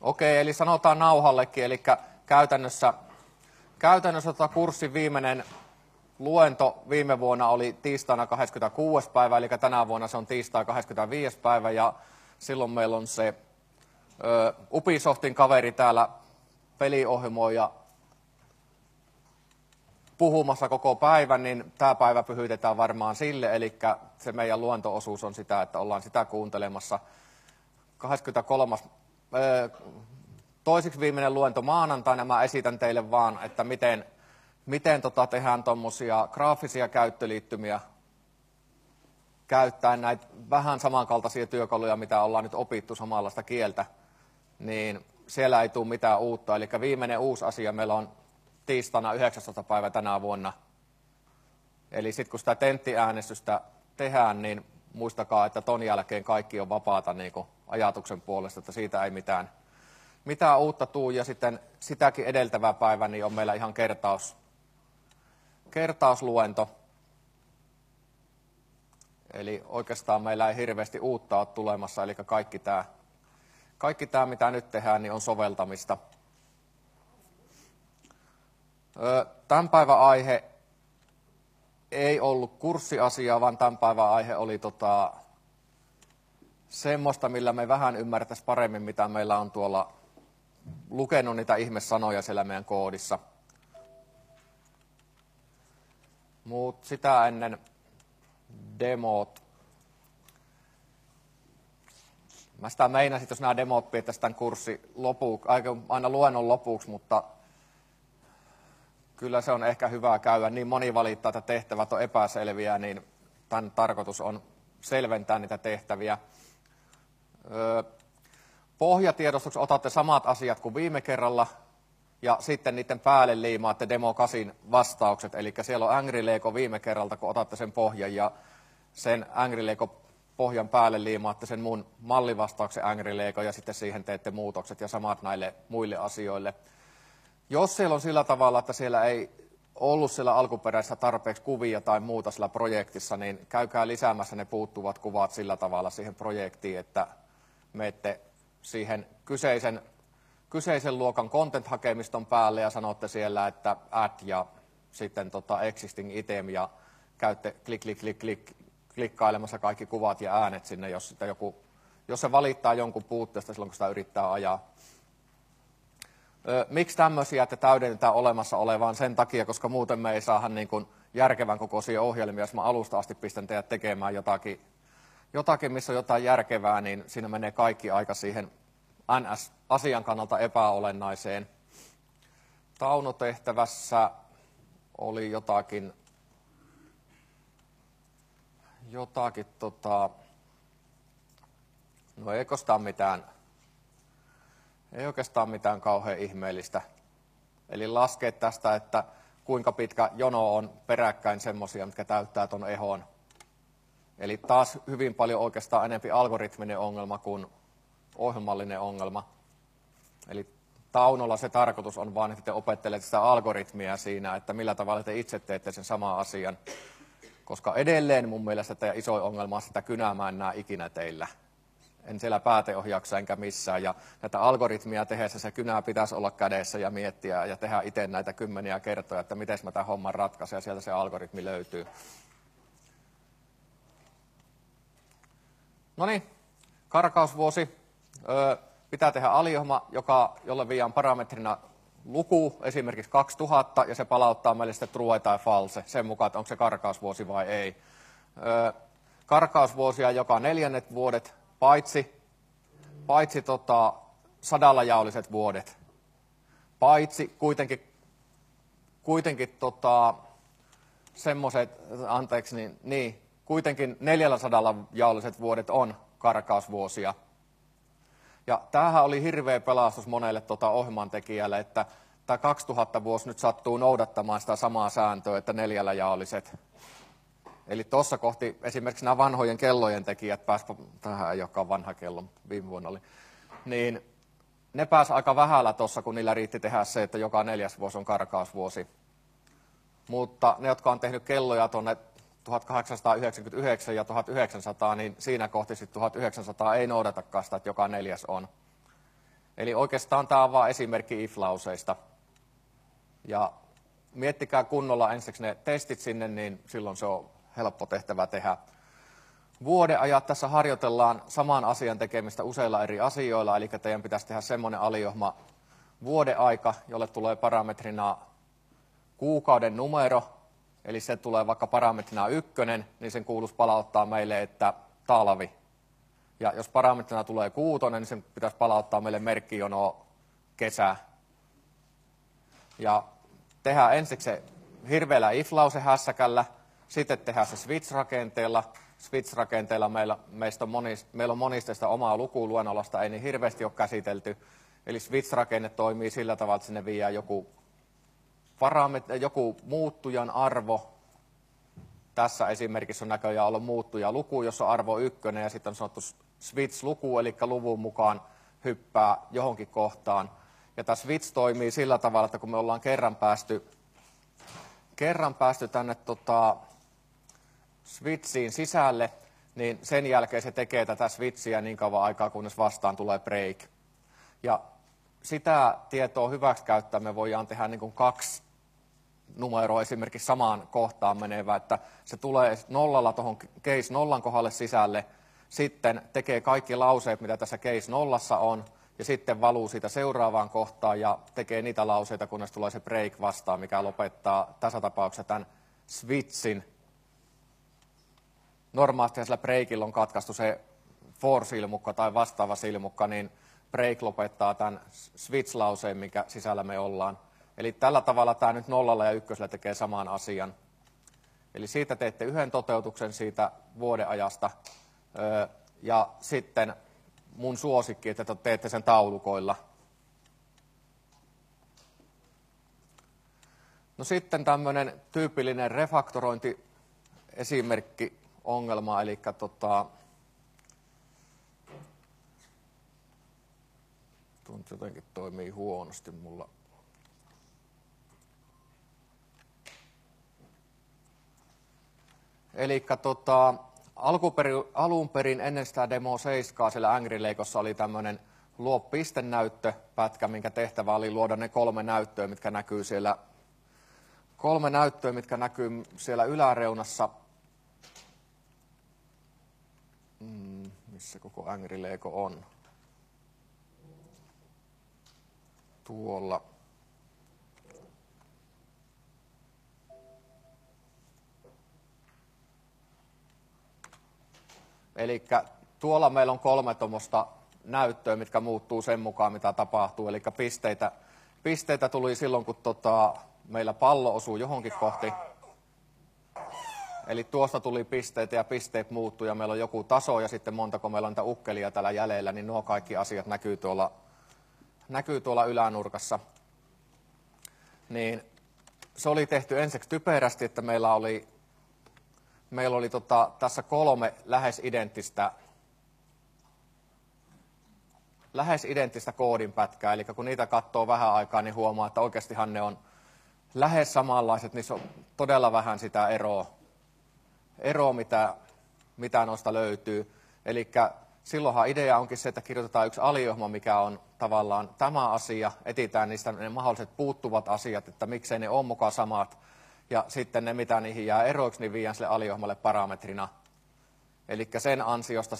Okei, eli sanotaan nauhallekin, eli käytännössä kurssin viimeinen luento viime vuonna oli tiistaina 26. päivä, eli tänä vuonna se on tiistai 25. päivä, ja silloin meillä on se Ubisoftin kaveri täällä peliohjelmoija puhumassa koko päivän, niin tämä päivä pyhyytetään varmaan sille, eli se meidän luonto-osuus on sitä, että ollaan sitä kuuntelemassa. 23. Toiseksi viimeinen luento maanantaina, mä esitän teille vaan, että miten tehdään tuommoisia graafisia käyttöliittymiä käyttäen näitä vähän samankaltaisia työkaluja, mitä ollaan nyt opittu samanlaista kieltä, niin siellä ei tule mitään uutta. Eli viimeinen uusi asia meillä on tiistaina 19. päivä tänä vuonna. Eli sitten kun sitä tenttiäänestystä tehdään, niin muistakaa, että ton jälkeen kaikki on vapaata niin kuin ajatuksen puolesta, että siitä ei mitään uutta tuu. Ja sitten sitäkin edeltävä päivä niin on meillä ihan kertausluento. Eli oikeastaan meillä ei hirveästi uutta ole tulemassa, eli kaikki tämä mitä nyt tehdään, niin on soveltamista. Tämän päivän aihe ei ollut kurssiasiaa, vaan tämän päivän aihe oli semmoista, millä me vähän ymmärtäisiin paremmin, mitä meillä on tuolla lukenut niitä ihmesanoja siellä meidän koodissa. Mutta sitä ennen demot. Mä sitä meinasin, jos nämä demot pidettäisiin tämän kurssin lopuksi, aina luennon lopuksi, mutta kyllä se on ehkä hyvä käydä. Niin moni valittaa, että tehtävät on epäselviä, niin tämän tarkoitus on selventää niitä tehtäviä. Pohjatiedostoksi otatte samat asiat kuin viime kerralla, ja sitten niiden päälle liimaatte Demo 8 vastaukset. Eli siellä on Angry Lego viime kerralta, kun otatte sen pohjan, ja sen Angry Lego pohjan päälle liimaatte sen mun mallivastauksen Angry Lego, ja sitten siihen teette muutokset ja samat näille muille asioille. Jos siellä on sillä tavalla, että siellä ei ollut siellä alkuperäisessä tarpeeksi kuvia tai muuta sillä projektissa, niin käykää lisäämässä ne puuttuvat kuvat sillä tavalla siihen projektiin, että menette siihen kyseisen luokan content-hakemiston päälle ja sanotte siellä, että add ja sitten existing item ja käytte klikkailemassa kaikki kuvat ja äänet sinne, jos se valittaa jonkun puutteesta silloin, kun sitä yrittää ajaa. Miksi tämmöisiä, että täydennetään olemassa olevaan? Sen takia, koska muuten me ei saada niin kuin järkevän kokoisia ohjelmia. Jos mä alusta asti pistän teidät tekemään jotakin, missä on jotain järkevää, niin siinä menee kaikki aika siihen NS-asian kannalta epäolennaiseen. Taunotehtävässä oli jotakin no ei oikeastaan mitään kauhean ihmeellistä. Eli laskee tästä, että kuinka pitkä jono on peräkkäin semmoisia, mitkä täyttää ton ehon. Eli taas hyvin paljon oikeastaan enemmän algoritminen ongelma kuin ohjelmallinen ongelma. Eli Taunolla se tarkoitus on vaan, että te opettelette sitä algoritmia siinä, että millä tavalla te itse teette sen saman asian. Koska edelleen mun mielestä teidän isoin ongelma on sitä kynää mä en näe ikinä teillä. En siellä pääteohjauksessa enkä missään. Ja näitä algoritmia tehdessä se kynää pitäisi olla kädessä ja miettiä ja tehdä itse näitä kymmeniä kertoja, että miten mä tämän homman ratkaisen ja sieltä se algoritmi löytyy. Noniin, karkausvuosi. Pitää tehdä aliohjelma, jolle viedään parametrina luku, esimerkiksi 2000, ja se palauttaa meille sitten true tai false, sen mukaan, että onko se karkausvuosi vai ei. Karkausvuosia joka 4 vuodet, paitsi 100-jaolliset vuodet, paitsi kuitenkin semmoiset, kuitenkin 400-jaolliset vuodet on karkausvuosia. Ja tämähän oli hirveä pelastus monelle ohjelmantekijälle, että tämä 2000 vuosi nyt sattuu noudattamaan sitä samaa sääntöä, että 4-jaolliset. Eli tuossa kohti esimerkiksi nämä vanhojen kellojen tekijät tähän ei olekaan vanha kello, viime vuonna oli, niin ne pääsi aika vähällä tuossa, kun niillä riitti tehdä se, että joka 4. vuosi on karkausvuosi. Mutta ne, jotka on tehnyt kelloja tuonne 1899 ja 1900, niin siinä kohti sitten 1900 ei noudatakaan sitä, että joka 4. on. Eli oikeastaan tämä on vain esimerkki if-lauseista. Ja miettikää kunnolla ensiksi ne testit sinne, niin silloin se on helppo tehtävä tehdä. Vuodenajat tässä harjoitellaan saman asian tekemistä useilla eri asioilla, eli teidän pitäisi tehdä semmoinen aliohma vuodeaika, jolle tulee parametrina kuukauden numero, eli se tulee vaikka parametrina 1, niin sen kuuluisi palauttaa meille, että talvi. Ja jos parametrina tulee 6, niin sen pitäisi palauttaa meille merkkijono kesä. Ja tehdään ensiksi se hirveällä if-lausehässäkällä, sitten tehdään se switch-rakenteella. Switch-rakenteella meillä on monista sitä omaa lukuluennollasta, ei niin hirveästi ole käsitelty. Eli switch-rakenne toimii sillä tavalla, että sinne viedään joku muuttujan arvo. Tässä esimerkissä on näköjään ollut muuttujaluku, jossa on arvo 1, ja sitten on sanottu switch-luku, eli luvun mukaan hyppää johonkin kohtaan. Ja tämä switch toimii sillä tavalla, että kun me ollaan kerran päästy tänne switchiin sisälle, niin sen jälkeen se tekee tätä switchiä niin kauan aikaa, kunnes vastaan tulee break. Ja sitä tietoa hyväksi käyttää me voidaan tehdä niin kuin 2 numeroa esimerkiksi samaan kohtaan menevä, että se tulee nollalla tuohon case 0 kohdalle sisälle, sitten tekee kaikki lauseet, mitä tässä case 0 on, ja sitten valuu siitä seuraavaan kohtaan ja tekee niitä lauseita, kunnes tulee se break vastaan, mikä lopettaa tässä tapauksessa tämän switchin. Normaalisti sillä breakilla on katkaistu se for-silmukka tai vastaava silmukka, niin break lopettaa tämän switch-lauseen, minkä sisällä me ollaan. Eli tällä tavalla tämä nyt 0 ja 1 tekee saman asian. Eli siitä teette yhden toteutuksen siitä vuodenajasta, ja sitten mun suosikki, että teette sen taulukoilla. No sitten tämmöinen tyypillinen refaktorointi-esimerkki ongelma, eli jotenkin toimii huonosti mulla. Eli alun perin ennen sitä demo 7 siellä Angry Legossa oli tämmöinen luo pistenäyttöpätkä, minkä tehtävä oli luoda ne 3 näyttöä, mitkä näkyy siellä. 3 näyttöä, mitkä näkyy siellä yläreunassa. Missä koko Angry Lego on? Tuolla. Eli tuolla meillä on 3 tuommoista näyttöä, mitkä muuttuu sen mukaan, mitä tapahtuu. Eli pisteitä tuli silloin, kun meillä pallo osuu johonkin kohti. Eli tuosta tuli pisteitä ja pisteet muuttuu ja meillä on joku taso ja sitten montako meillä on niitä ukkelia täällä jäljellä, niin nuo kaikki asiat näkyy tuolla ylänurkassa. Niin se oli tehty ensiksi typerästi, että meillä oli tässä 3 lähes identtistä koodinpätkää, eli kun niitä katsoo vähän aikaa, niin huomaa, että oikeastihan ne on lähes samanlaiset, niissä on todella vähän sitä eroa mitä noista löytyy. Eli silloinhan idea onkin se, että kirjoitetaan yksi aliohma, mikä on tavallaan tämä asia, etsitään niistä ne mahdolliset puuttuvat asiat, että miksei ne ole mukaan samat, ja sitten ne, mitä niihin jää eroiksi, niin viedään sille aliohmalle parametrina. Eli sen ansiosta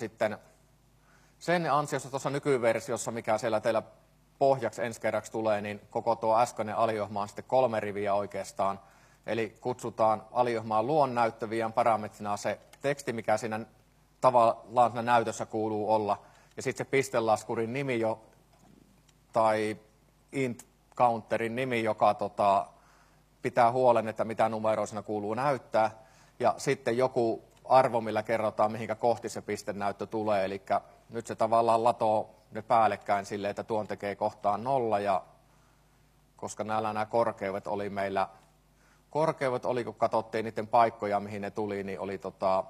tuossa nykyversiossa, mikä siellä teillä pohjaksi ensi kerraksi tulee, niin koko tuo äskeinen aliohma on sitten 3 riviä oikeastaan. Eli kutsutaan aliohmaan luonnäyttö, viedään parametrina se teksti, mikä siinä tavallaan siinä näytössä kuuluu olla. Ja sitten se pistelaskurin nimi tai int counterin nimi, joka pitää huolen, että mitä numeroa siinä kuuluu näyttää. Ja sitten joku arvo, millä kerrotaan, mihinkä kohti se pistenäyttö tulee. Eli nyt se tavallaan latoo ne päällekkäin silleen, että tuon tekee kohtaan 0. Ja koska nämä korkeudet oli meillä, kun katsottiin niiden paikkoja, mihin ne tuli, niin oli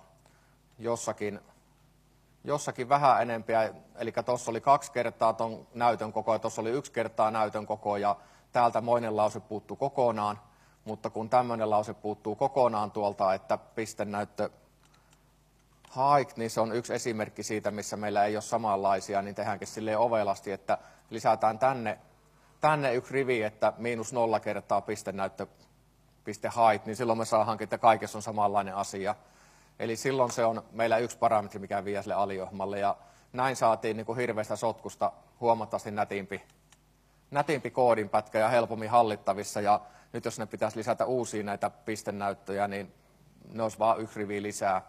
jossakin vähän enempiä. Eli tuossa oli 2 kertaa ton näytön koko ja tuossa oli 1 kertaa näytön koko ja täältä moinen lause puuttuu kokonaan. Mutta kun tämmöinen lause puuttuu kokonaan tuolta, että pistenäyttö Hike, niin se on yksi esimerkki siitä, missä meillä ei ole samanlaisia, niin tehdäänkin silleen ovelasti, että lisätään tänne yksi rivi, että -0 kertaa pistenäyttö, height, niin silloin me saadaankin, että kaikessa on samanlainen asia. Eli silloin se on meillä yksi parametri, mikä vie sille aliohjelmalle, ja näin saatiin niin kuin hirveästä sotkusta huomattavasti nätimpi koodinpätkä ja helpommin hallittavissa, ja nyt jos ne pitäisi lisätä uusia näitä pistenäyttöjä, niin ne olisi vain yksi rivi lisää.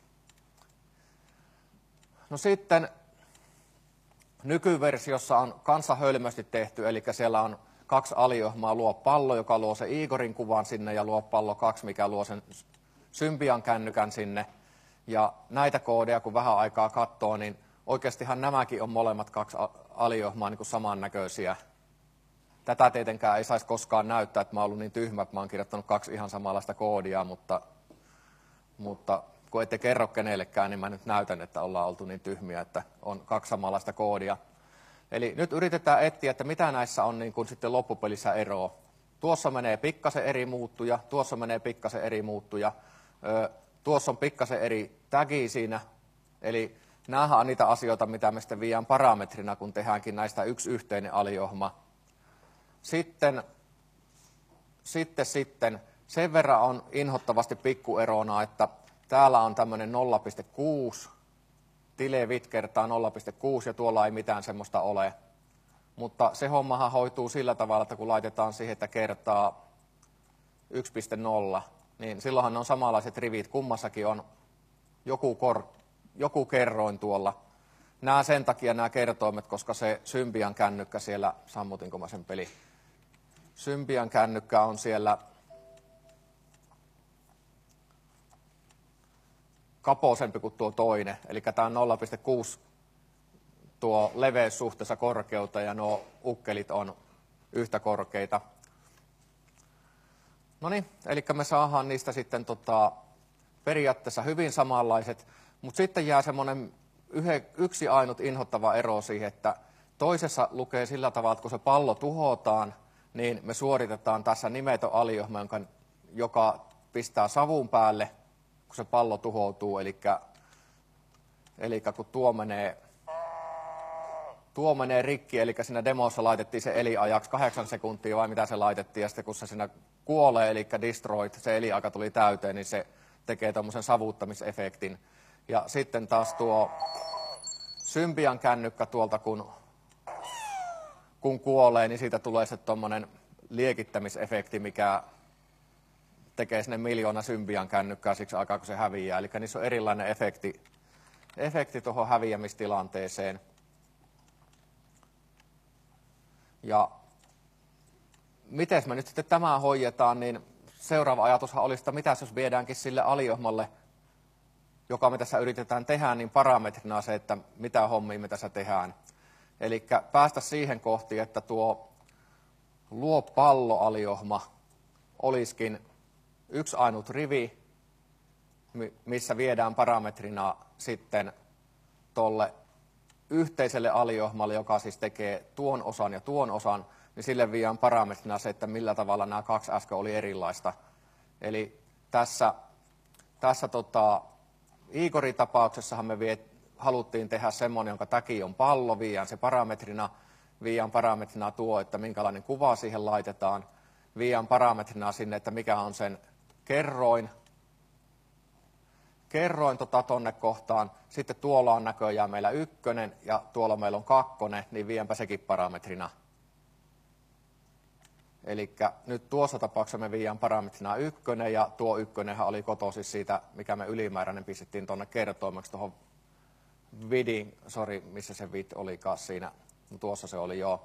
No sitten nykyversiossa on kanssa hölmösti tehty, eli siellä on 2 aliohjelmaa, luo pallo, joka luo se Igorin kuvan sinne, ja luo pallo 2, mikä luo sen Symbian kännykän sinne. Ja näitä koodeja, kun vähän aikaa katsoo, niin oikeastihan nämäkin on molemmat 2 aliohjelmaa niin kuin samannäköisiä. Tätä tietenkään ei saisi koskaan näyttää, että mä oon ollut niin tyhmä, että mä oon kirjoittanut 2 ihan samanlaista koodia, mutta kun ette kerro kenellekään, niin mä nyt näytän, että ollaan oltu niin tyhmiä, että on 2 samanlaista koodia. Eli nyt yritetään etsiä, että mitä näissä on niin kuin sitten loppupelissä eroa. Tuossa menee pikkasen eri muuttuja, tuossa menee pikkasen eri muuttuja, tuossa on pikkasen eri tagi siinä. Eli näähän on niitä asioita, mitä me sitten viedään parametrina, kun tehdäänkin näistä yksi yhteinen aliohjelma. Sitten sen verran on inhottavasti pikkuerona, että täällä on tämmöinen 0,6, tilevit kertaa 0,6 ja tuolla ei mitään semmoista ole. Mutta se hommahan hoituu sillä tavalla, että kun laitetaan siihen, että kertaa 1,0, niin silloinhan on samanlaiset rivit, kummassakin on joku kerroin tuolla. Nämä sen takia nämä kertoimet, koska se Symbian kännykkä siellä, sammutinko mä sen peli, Symbian kännykkä on siellä kapoisempi kuin tuo toinen, eli tämä on 0,6 tuo leveys suhteessa korkeutta ja nuo ukkelit on yhtä korkeita. No niin, eli me saadaan niistä sitten periaatteessa hyvin samanlaiset, mutta sitten jää semmoinen yksi ainut inhottava ero siihen, että toisessa lukee sillä tavalla, että kun se pallo tuhotaan, niin me suoritetaan tässä nimetön aliohjelma, joka pistää savun päälle, kun se pallo tuhoutuu, eli kun tuo menee rikki, eli siinä demossa laitettiin se eliajaksi 8 sekuntia, vai mitä se laitettiin, ja sitten kun se siinä kuolee, eli destroyed, se eliaika tuli täyteen, niin se tekee tämmöisen savuttamisefektin. Ja sitten taas tuo Symbian kännykkä tuolta, kun kuolee, niin siitä tulee se tuommoinen liekittämisefekti, mikä tekee sinne 1 000 000 Symbian kännykkää siksi aikaa, kun se häviää. Eli niissä on erilainen efekti tuohon häviämistilanteeseen. Ja miten me nyt sitten tämä hoidetaan, niin seuraava ajatushan olisi, että mitä jos viedäänkin sille aliohjelmalle, joka me tässä yritetään tehdä, niin parametrina se, että mitä hommia me tässä tehdään. Eli päästä siihen kohti, että tuo luo palloaliohjelma olisikin yksi ainut rivi, missä viedään parametrina sitten tuolle yhteiselle aliohjelmalle, joka siis tekee tuon osan ja tuon osan, niin sille viedään parametrina se, että millä tavalla nämä 2 äsken oli erilaista. Eli tässä Igorin tapauksessahan me haluttiin tehdä semmoinen, jonka tagi on pallo, viedään parametrina tuo, että minkälainen kuva siihen laitetaan, viedään parametrina sinne, että mikä on sen kerroin tonne kohtaan. Sitten tuolla on näköjään meillä 1 ja tuolla meillä on 2, niin viedäänpä sekin parametrina. Eli nyt tuossa tapauksessa me viedään parametrina 1 ja tuo 1 oli kotoisin siitä, mikä me ylimääräinen pistettiin tuonne kertoimeksi tuohon vidin, missä se vid olikaan siinä, no, tuossa se oli joo.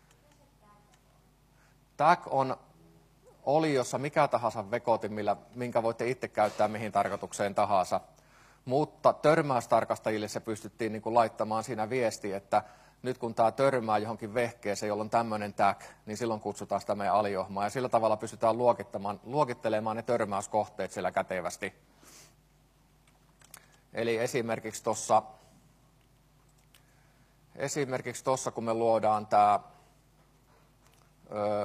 Tag on oliossa mikä tahansa vekotin, minkä voitte itse käyttää mihin tarkoitukseen tahansa. Mutta törmäystarkastajille se pystyttiin niin kuin laittamaan siinä viesti, että nyt kun tämä törmää johonkin vehkeeseen, jolla on tämmöinen tag, niin silloin kutsutaan sitä meidän aliohjelmaa. Ja sillä tavalla pystytään luokittelemaan ne törmäyskohteet siellä kätevästi. Eli esimerkiksi tuossa kun me luodaan tämä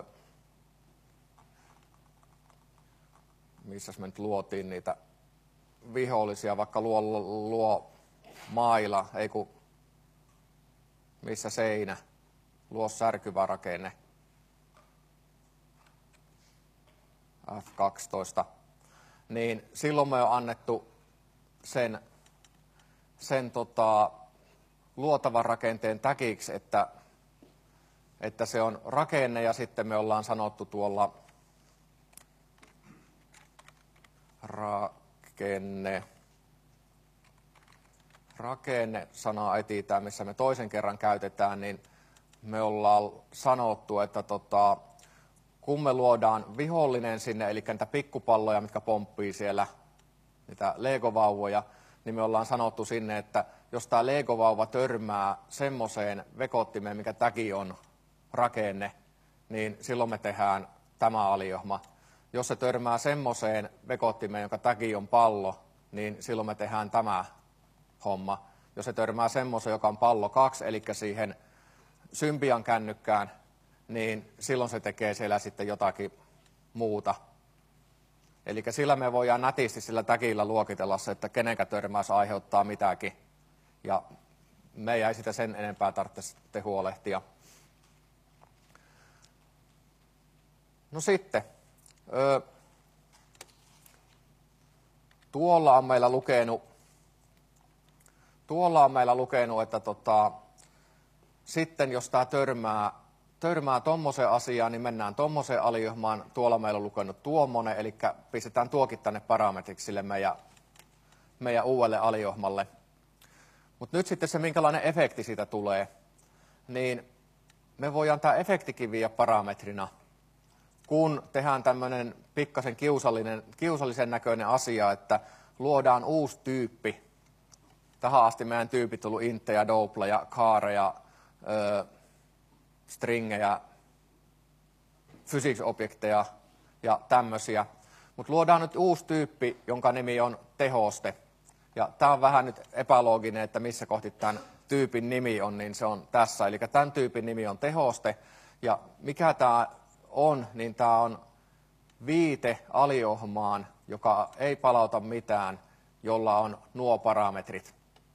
missäs me nyt luotiin niitä vihollisia, vaikka luo maila, ei kun missä seinä, luo särkyvä rakenne. F12. Niin silloin me on annettu sen luotavan rakenteen tagiksi, että se on rakenne, ja sitten me ollaan sanottu tuolla rakenne-sanaa etsitään, missä me toisen kerran käytetään, niin me ollaan sanottu, että kun me luodaan vihollinen sinne, eli niitä pikkupalloja, mitkä pomppii siellä, niitä Lego-vauvoja, niin me ollaan sanottu sinne, että jos tämä Lego-vauva törmää semmoiseen vekottimeen, mikä tagi on rakenne, niin silloin me tehdään tämä aliohma. Jos se törmää semmoiseen vekottimeen, joka tagi on pallo, niin silloin me tehdään tämä homma. Jos se törmää semmoiseen, joka on pallo 2, eli siihen Symbian kännykkään, niin silloin se tekee siellä sitten jotakin muuta. Eli sillä me voidaan nätisti sillä tagillä luokitella se, että kenenkä törmäys aiheuttaa mitäkin. Ja me ei sitä sen enempää tarvitse sitten huolehtia. No sitten, tuolla on meillä lukenut, että sitten jos tämä törmää tommoseen asiaan, niin mennään tommoseen aliohmaan. Tuolla meillä on lukenut tuommoinen, eli pistetään tuokin tänne parametriksi sille meidän uudelle aliohmalle. Mutta nyt sitten se, minkälainen efekti siitä tulee, niin me voidaan tämä efektikin viedä parametrina, kun tehdään tämmöinen pikkasen kiusallisen näköinen asia, että luodaan uusi tyyppi. Tähän asti meidän tyypit on ollut intejä, doubleja, kaareja, stringejä, physics-objekteja ja tämmöisiä. Mutta luodaan nyt uusi tyyppi, jonka nimi on tehoste. Ja tämä on vähän nyt epälooginen, että missä kohti tämän tyypin nimi on, niin se on tässä. Eli tämän tyypin nimi on tehoste. Ja mikä tämä on, niin tämä on viite aliohmaan, joka ei palauta mitään, jolla on nuo parametrit.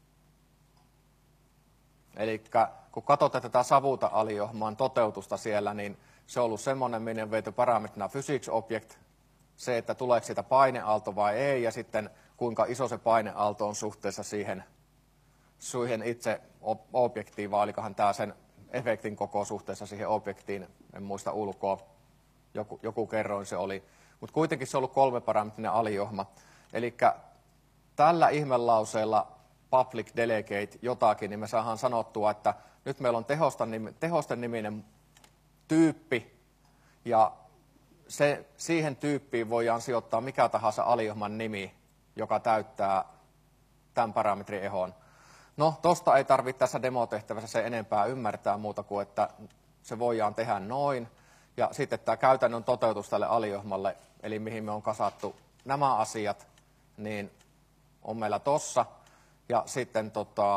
Eli kun katsotaan tätä savuta-aliohmaan toteutusta siellä, niin se on ollut semmoinen, minne on veity parametrina physics object, se, että tuleeko siitä paineaalto vai ei, ja sitten kuinka iso se paineaalto on suhteessa siihen itse objektiin, vai olikohan tämä sen efektin koko suhteessa siihen objektiin, en muista ulkoa, joku kerroin se oli. Mutta kuitenkin se on ollut 3-parametrinen aliohma. Eli tällä ihmelauseella public delegate jotakin, niin me saadaan sanottua, että nyt meillä on tehosten niminen tyyppi, ja siihen tyyppiin voidaan sijoittaa mikä tahansa aliohman nimi, joka täyttää tämän parametrin ehon. No, tosta ei tarvitse tässä demotehtävässä se enempää ymmärtää muuta kuin, että se voidaan tehdä noin. Ja sitten tämä käytännön toteutus tälle aliohmalle, eli mihin me on kasattu nämä asiat, niin on meillä tossa. Ja sitten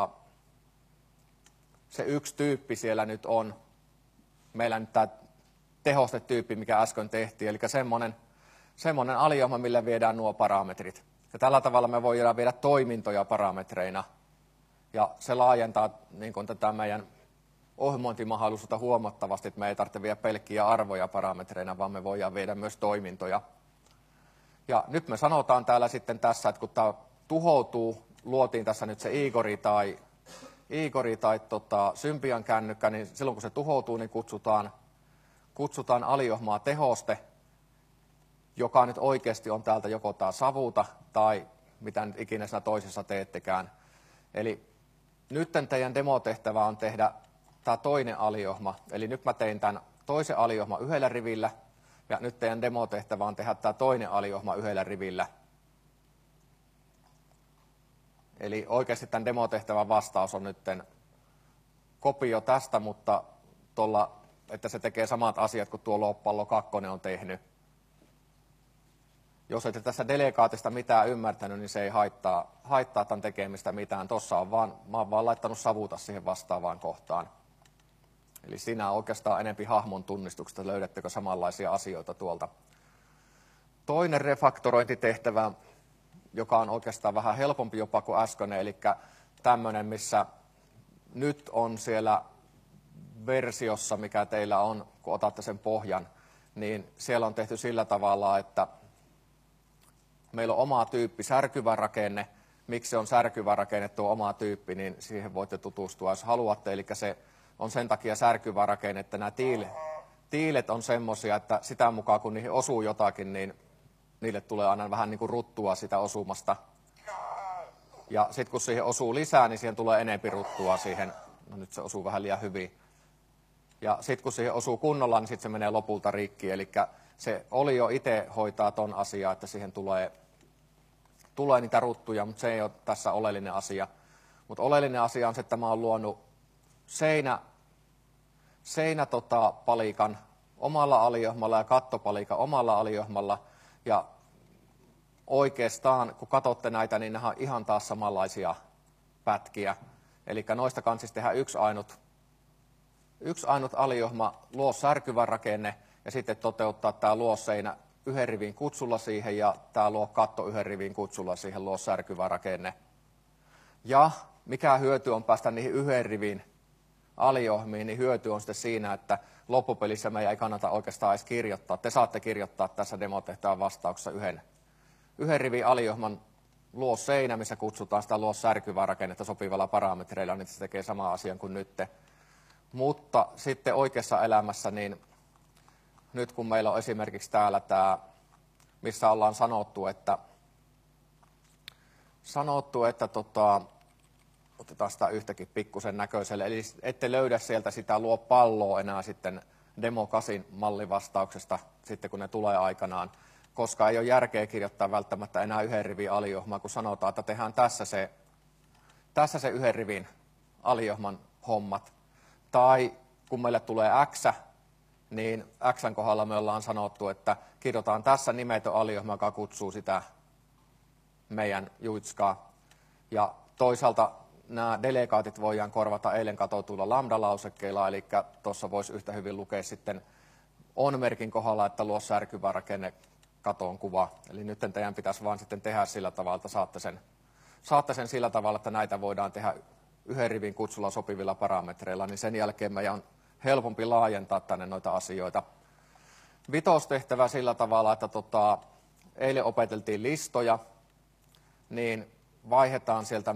se yksi tyyppi siellä nyt on, meillä nyt tämä tehostetyyppi, mikä äsken tehtiin, eli semmoinen aliohma, millä viedään nuo parametrit. Ja tällä tavalla me voidaan viedä toimintoja parametreina, ja se laajentaa niin kuin tätä meidän ohjelmointimahdollisuutta huomattavasti, että me ei tarvitse viedä pelkkiä arvoja parametreina, vaan me voidaan viedä myös toimintoja. Ja nyt me sanotaan täällä sitten tässä, että kun tämä tuhoutuu, luotiin tässä nyt se Igori tai Symbian kännykkä, niin silloin kun se tuhoutuu, niin kutsutaan aliohmaa tehoste, joka nyt oikeasti on täältä joko tämä savuta tai mitä nyt ikinä siinä toisessa teettekään. Eli nyt teidän demotehtävä on tehdä tämä toinen aliohma. Eli nyt mä tein tämän toisen aliohma yhdellä rivillä, ja nyt teidän demotehtävä on tehdä tämä toinen aliohma yhdellä rivillä. Eli oikeasti tämän demotehtävän vastaus on nyt kopio tästä, mutta että se tekee samat asiat kuin tuo Loppallo 2 on tehnyt. Jos ette tässä delegaatista mitään ymmärtänyt, niin se ei haittaa tämän tekemistä mitään. Tuossa mä oon vaan laittanut savuta siihen vastaavaan kohtaan. Eli siinä on oikeastaan enempi hahmon tunnistuksesta, löydättekö samanlaisia asioita tuolta. Toinen refaktorointitehtävä, joka on oikeastaan vähän helpompi jopa kuin äskeinen, eli tämmöinen, missä nyt on siellä versiossa, mikä teillä on, kun otatte sen pohjan, niin siellä on tehty sillä tavalla, että meillä on oma tyyppi, särkyvä rakenne. Miksi se on särkyvä rakenne, tuo oma tyyppi, niin siihen voitte tutustua, jos haluatte. Eli se on sen takia särkyvä rakenne, että nämä tiilet on semmoisia, että sitä mukaan kun niihin osuu jotakin, niin niille tulee aina vähän niin kuin ruttua sitä osumasta. Ja sitten kun siihen osuu lisää, niin siihen tulee enempi ruttua siihen. No nyt se osuu vähän liian hyvin. Ja sitten kun siihen osuu kunnolla, niin sitten se menee lopulta rikki. Eli se olio itse hoitaa ton asiaa, että siihen tulee niitä ruttuja, mutta se ei ole tässä oleellinen asia. Mutta oleellinen asia on se, että mä oon luonut seinäpalikan omalla aliohmalla ja kattopalikan omalla aliohmalla. Ja oikeastaan, kun katsotte näitä, niin nämä on ihan taas samanlaisia pätkiä. Eli noista kansista tehdään yksi ainut aliohma, luo särkyvä rakenne ja sitten toteuttaa tämä luosseinä yhden rivin kutsulla siihen ja tämä luo katto yhden rivin kutsulla siihen, luo särkyvä rakenne. Ja mikä hyöty on päästä niihin yhden rivin aliohmiin, niin hyöty on sitten siinä, että loppupelissä meidän ei kannata oikeastaan edes kirjoittaa. Te saatte kirjoittaa tässä demotehtävän vastauksessa yhden rivin aliohman luo seinä, missä kutsutaan sitä luo särkyvää rakennetta sopivalla parametreilla, niin se tekee sama asian kuin nyt. Mutta sitten oikeassa elämässä, niin nyt kun meillä on esimerkiksi täällä tämä, missä ollaan sanottu, että otetaan sitä yhtäkin pikkusen näköiselle, eli ette löydä sieltä sitä luo palloa enää sitten Demo 8 mallivastauksesta, sitten kun ne tulee aikanaan, koska ei ole järkeä kirjoittaa välttämättä enää yhden rivin aliohmaa, kun sanotaan, että tehdään tässä se yhden rivin aliohman hommat. Tai kun meille tulee X, niin X:n kohdalla me ollaan sanottu, että kirjoitetaan tässä nimetön aliohma, joka kutsuu sitä meidän juitskaa. Ja toisaalta nämä delegaatit voidaan korvata eilen katsotuilla lambda-lausekkeilla, eli tuossa voisi yhtä hyvin lukea sitten on-merkin kohdalla, että luo särkyvä rakenne katon kuva. Eli nyt teidän pitäisi vaan sitten tehdä sillä tavalla, että saatte sen sillä tavalla, että näitä voidaan tehdä yhden rivin kutsulla sopivilla parametreilla, niin sen jälkeen meidän on helpompi laajentaa tänne noita asioita. Vitostehtävä sillä tavalla, että eilen opeteltiin listoja, niin vaihdetaan sieltä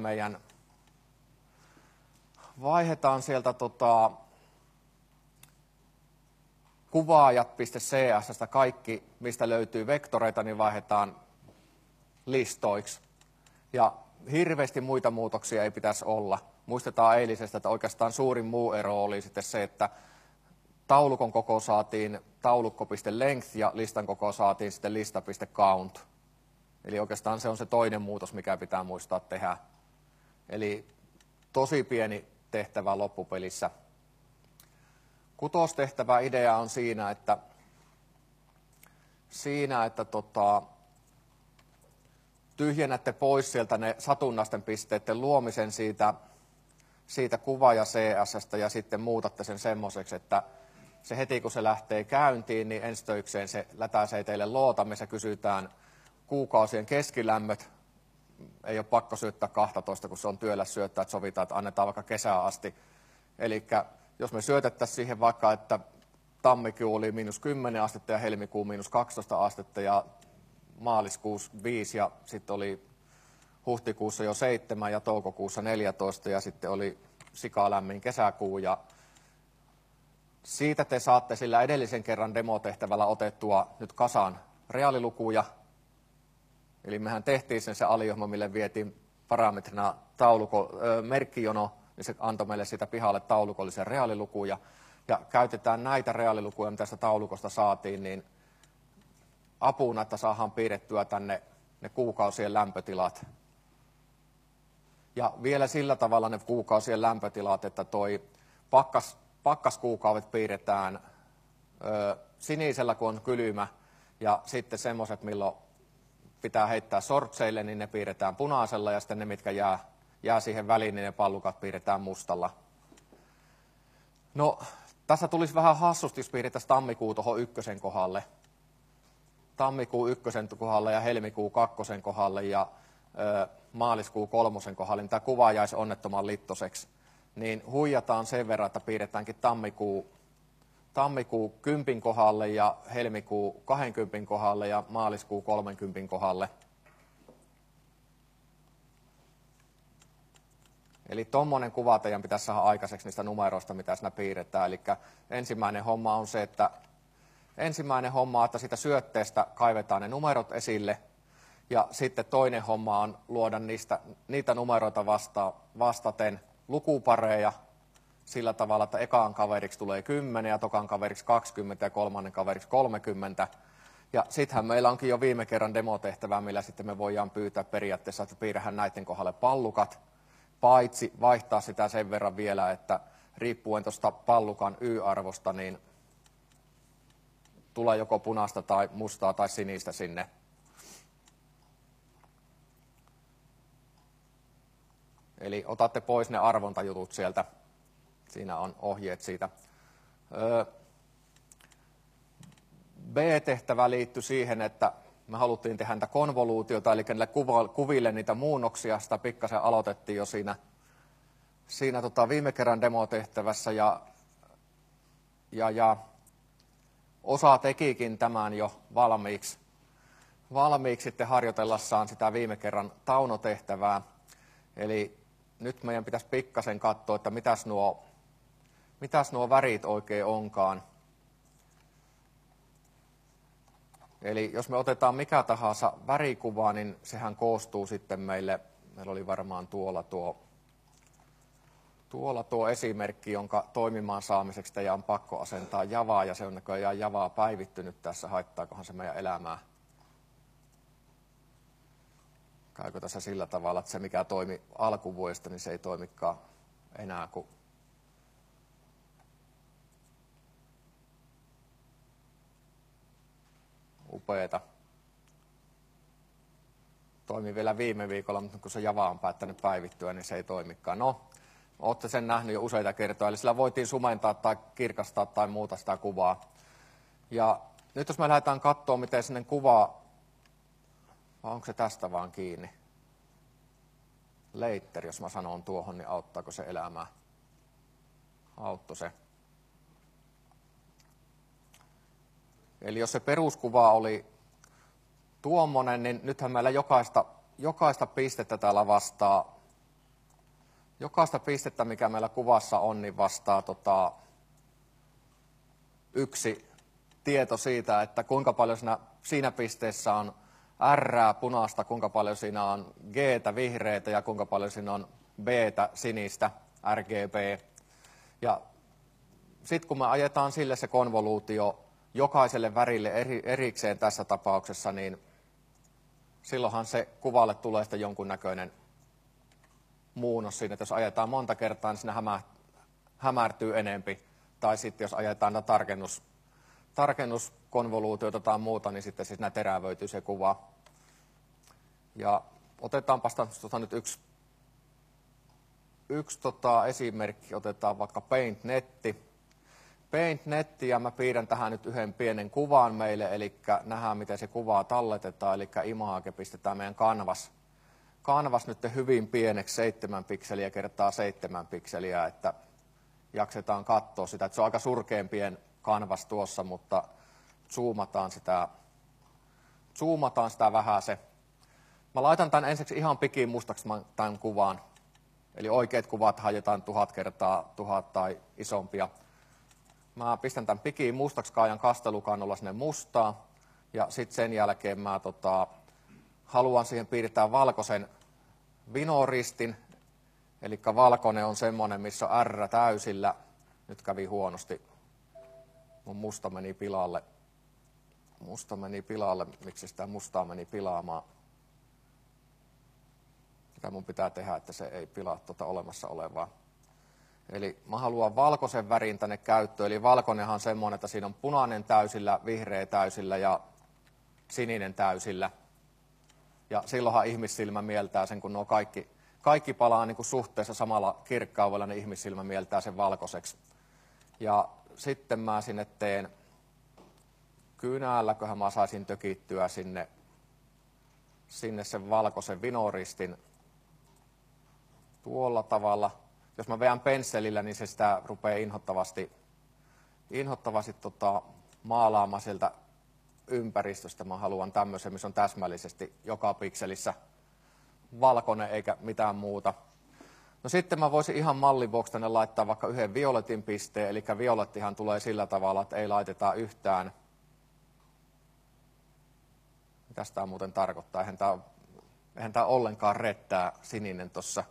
kuvaajat.cs:stä kaikki, mistä löytyy vektoreita, niin vaihdetaan listoiksi. Ja hirveästi muita muutoksia ei pitäisi olla. Muistetaan eilisestä, että oikeastaan suurin muu ero oli sitten se, että taulukon koko saatiin taulukko.length ja listan koko saatiin sitten lista.count. Eli oikeastaan se on se toinen muutos, mikä pitää muistaa tehdä. Eli tosi pieni tehtävä loppupelissä. Kutostehtävä idea on siinä, että tyhjennätte pois sieltä ne satunnaisten pisteiden luomisen siitä kuvaaja CS:stä ja sitten muutatte sen semmoiseksi, että se heti kun se lähtee käyntiin, niin enstöikseen se lätäisee teille loota, missä kysytään kuukausien keskilämmöt. Ei ole pakko syöttää 12, kun se on työläs syöttää, että sovitaan, että annetaan vaikka kesään asti. Eli jos me syötettäisiin siihen vaikka, että tammikuu oli -10 astetta ja helmikuu -12 astetta ja maaliskuussa 5 ja sitten oli huhtikuussa jo 7 ja toukokuussa 14 ja sitten oli sikalämmin kesäkuu ja siitä te saatte sillä edellisen kerran demotehtävällä otettua nyt kasaan reaalilukuja. Eli mehän tehtiin se aliohma, mille vietiin parametrina merkkijono, niin se antoi meille siitä pihalle taulukollisia reaalilukuja. Ja käytetään näitä reaalilukuja, mitä tästä taulukosta saatiin, niin apuna, että saadaan piirrettyä tänne ne kuukausien lämpötilat. Ja vielä sillä tavalla ne kuukausien lämpötilat, että toi pakkaskuukaudet piirretään sinisellä, kun on kylmä, ja sitten semmoiset, milloin pitää heittää sortseille, niin ne piirretään punaisella, ja sitten ne, mitkä jää siihen väliin, niin ne pallukat piirretään mustalla. No, tässä tulisi vähän hassusti, jos piirrettäisiin tammikuu tuohon ykkösen kohdalle. Tammikuu ykkösen kohdalle ja helmikuu kakkosen kohdalle, ja maaliskuun 3. kohdalla, niin tämä kuva jäisi onnettoman littoseksi. Niin huijataan sen verran, että piirretäänkin tammikuu 10 kohdalle ja helmikuu 20 kohdalle ja maaliskuu 30 kohdalle. Eli tuommoinen kuva teidän pitäisi saada aikaiseksi niistä numeroista, mitä siinä piirretään. Eli ensimmäinen homma on se, että siitä syötteestä kaivetaan ne numerot esille. Ja sitten toinen homma on luoda niitä numeroita vastaten lukupareja sillä tavalla, että ekaan kaveriksi tulee 10 ja tokan kaveriksi 20 ja kolmannen kaveriksi 30. Ja sittenhän meillä onkin jo viime kerran demotehtävää, millä sitten me voidaan pyytää periaatteessa, että piirrähän näiden kohdalle pallukat, paitsi vaihtaa sitä sen verran vielä, että riippuen tuosta pallukan Y-arvosta, niin tulee joko punaista tai mustaa tai sinistä sinne. Eli otatte pois ne arvontajutut sieltä. Siinä on ohjeet siitä. B-tehtävä liittyi siihen, että me haluttiin tehdä niitä konvoluutiota, eli niille kuville niitä muunnoksia. Sitä pikkasen aloitettiin jo siinä viime kerran demotehtävässä. Ja osa tekikin tämän jo valmiiksi sitten harjoitellassaan sitä viime kerran taunotehtävää. Eli nyt meidän pitäisi pikkasen katsoa, että mitäs nuo värit oikein onkaan. Eli jos me otetaan mikä tahansa värikuva, niin sehän koostuu sitten meillä oli varmaan tuolla tuo esimerkki, jonka toimimaan saamiseksi teidän on pakko asentaa javaa, ja se on näköjään javaa päivittynyt tässä, haittaakohan se meidän elämää. Käykö tässä sillä tavalla, että se mikä toimi alkuvuodesta, niin se ei toimikaan enää kuin upeeta. Toimi vielä viime viikolla, mutta kun se Java on päättänyt päivittyä, niin se ei toimikaan. No, olette sen nähnyt jo useita kertoja, eli sillä voitiin sumentaa tai kirkastaa tai muuta sitä kuvaa. Ja nyt jos me lähdetään katsoa, miten sinne kuvaa, vai onko se tästä vaan kiinni? Leitteri, jos mä sanon tuohon, niin auttaako se elämää? Auttoi se. Eli jos se peruskuva oli tuommoinen, niin nythän meillä jokaista pistettä täällä vastaa, jokaista pistettä, mikä meillä kuvassa on, niin vastaa yksi tieto siitä, että kuinka paljon siinä pisteessä on R punaista, kuinka paljon siinä on G vihreitä ja kuinka paljon siinä on B sinistä, RGB. Ja sitten kun me ajetaan sille se konvoluutio jokaiselle värille erikseen tässä tapauksessa, niin silloinhan se kuvalle tulee sitten jonkunnäköinen muunnos siinä, että jos ajetaan monta kertaa, niin siinä hämärtyy enempi. Tai sitten jos ajetaan tarkennuskonvoluutioita tai muuta, niin sitten siinä terävöityy se kuva. Ja otetaanpa nyt yksi esimerkki, otetaan vaikka PaintNetti. PaintNetti, ja mä piirrän tähän nyt yhden pienen kuvan meille, eli nähdään miten se kuvaa talletetaan, eli image pistetään meidän kanvas nyt hyvin pieneksi, 7 pikseliä kertaa 7 pikseliä, että jaksetaan katsoa sitä, että se on aika surkean pien kanvas tuossa, mutta zoomataan sitä vähän se. Mä laitan tämän ensiksi ihan pikiin mustaksi tämän kuvan, eli oikeat kuvat hajetaan 1000 kertaa 1000 tai isompia. Mä pistän tämän pikiin mustaksi, kaajan kastelukannolla sinne mustaa, ja sitten sen jälkeen mä haluan siihen piirtää valkoisen vinoristin, eli valkoinen on semmoinen, missä on R täysillä. Nyt kävi huonosti. Mun musta meni pilalle. Miksi sitä mustaa meni pilaamaan? Mitä mun pitää tehdä, että se ei pilaa olemassa olevaa? Eli mä haluan valkoisen värin tänne käyttöön. Eli valkoinenhan on semmoinen, että siinä on punainen täysillä, vihreä täysillä ja sininen täysillä. Ja silloinhan ihmissilmä mieltää sen, kun nuo kaikki palaa niin kuin suhteessa samalla kirkkaudella, niin ihmissilmä mieltää sen valkoiseksi. Ja sitten mä sinne teen kynälläköhän mä saisin tökittyä sinne sinne sen valkoisen vinoristin tuolla tavalla. Jos mä vedän pensselillä, niin se sitä rupeaa inhottavasti maalaamaan sieltä ympäristöstä. Mä haluan tämmöisen, missä on täsmällisesti joka pikselissä valkoinen eikä mitään muuta. No sitten mä voisin ihan mallin vuoksi tänne laittaa vaikka yhden violetin pisteen, eli violettihan tulee sillä tavalla, että ei laiteta yhtään. Mitäs tää muuten tarkoittaa? Eihän tää ollenkaan rettää sininen tuossa.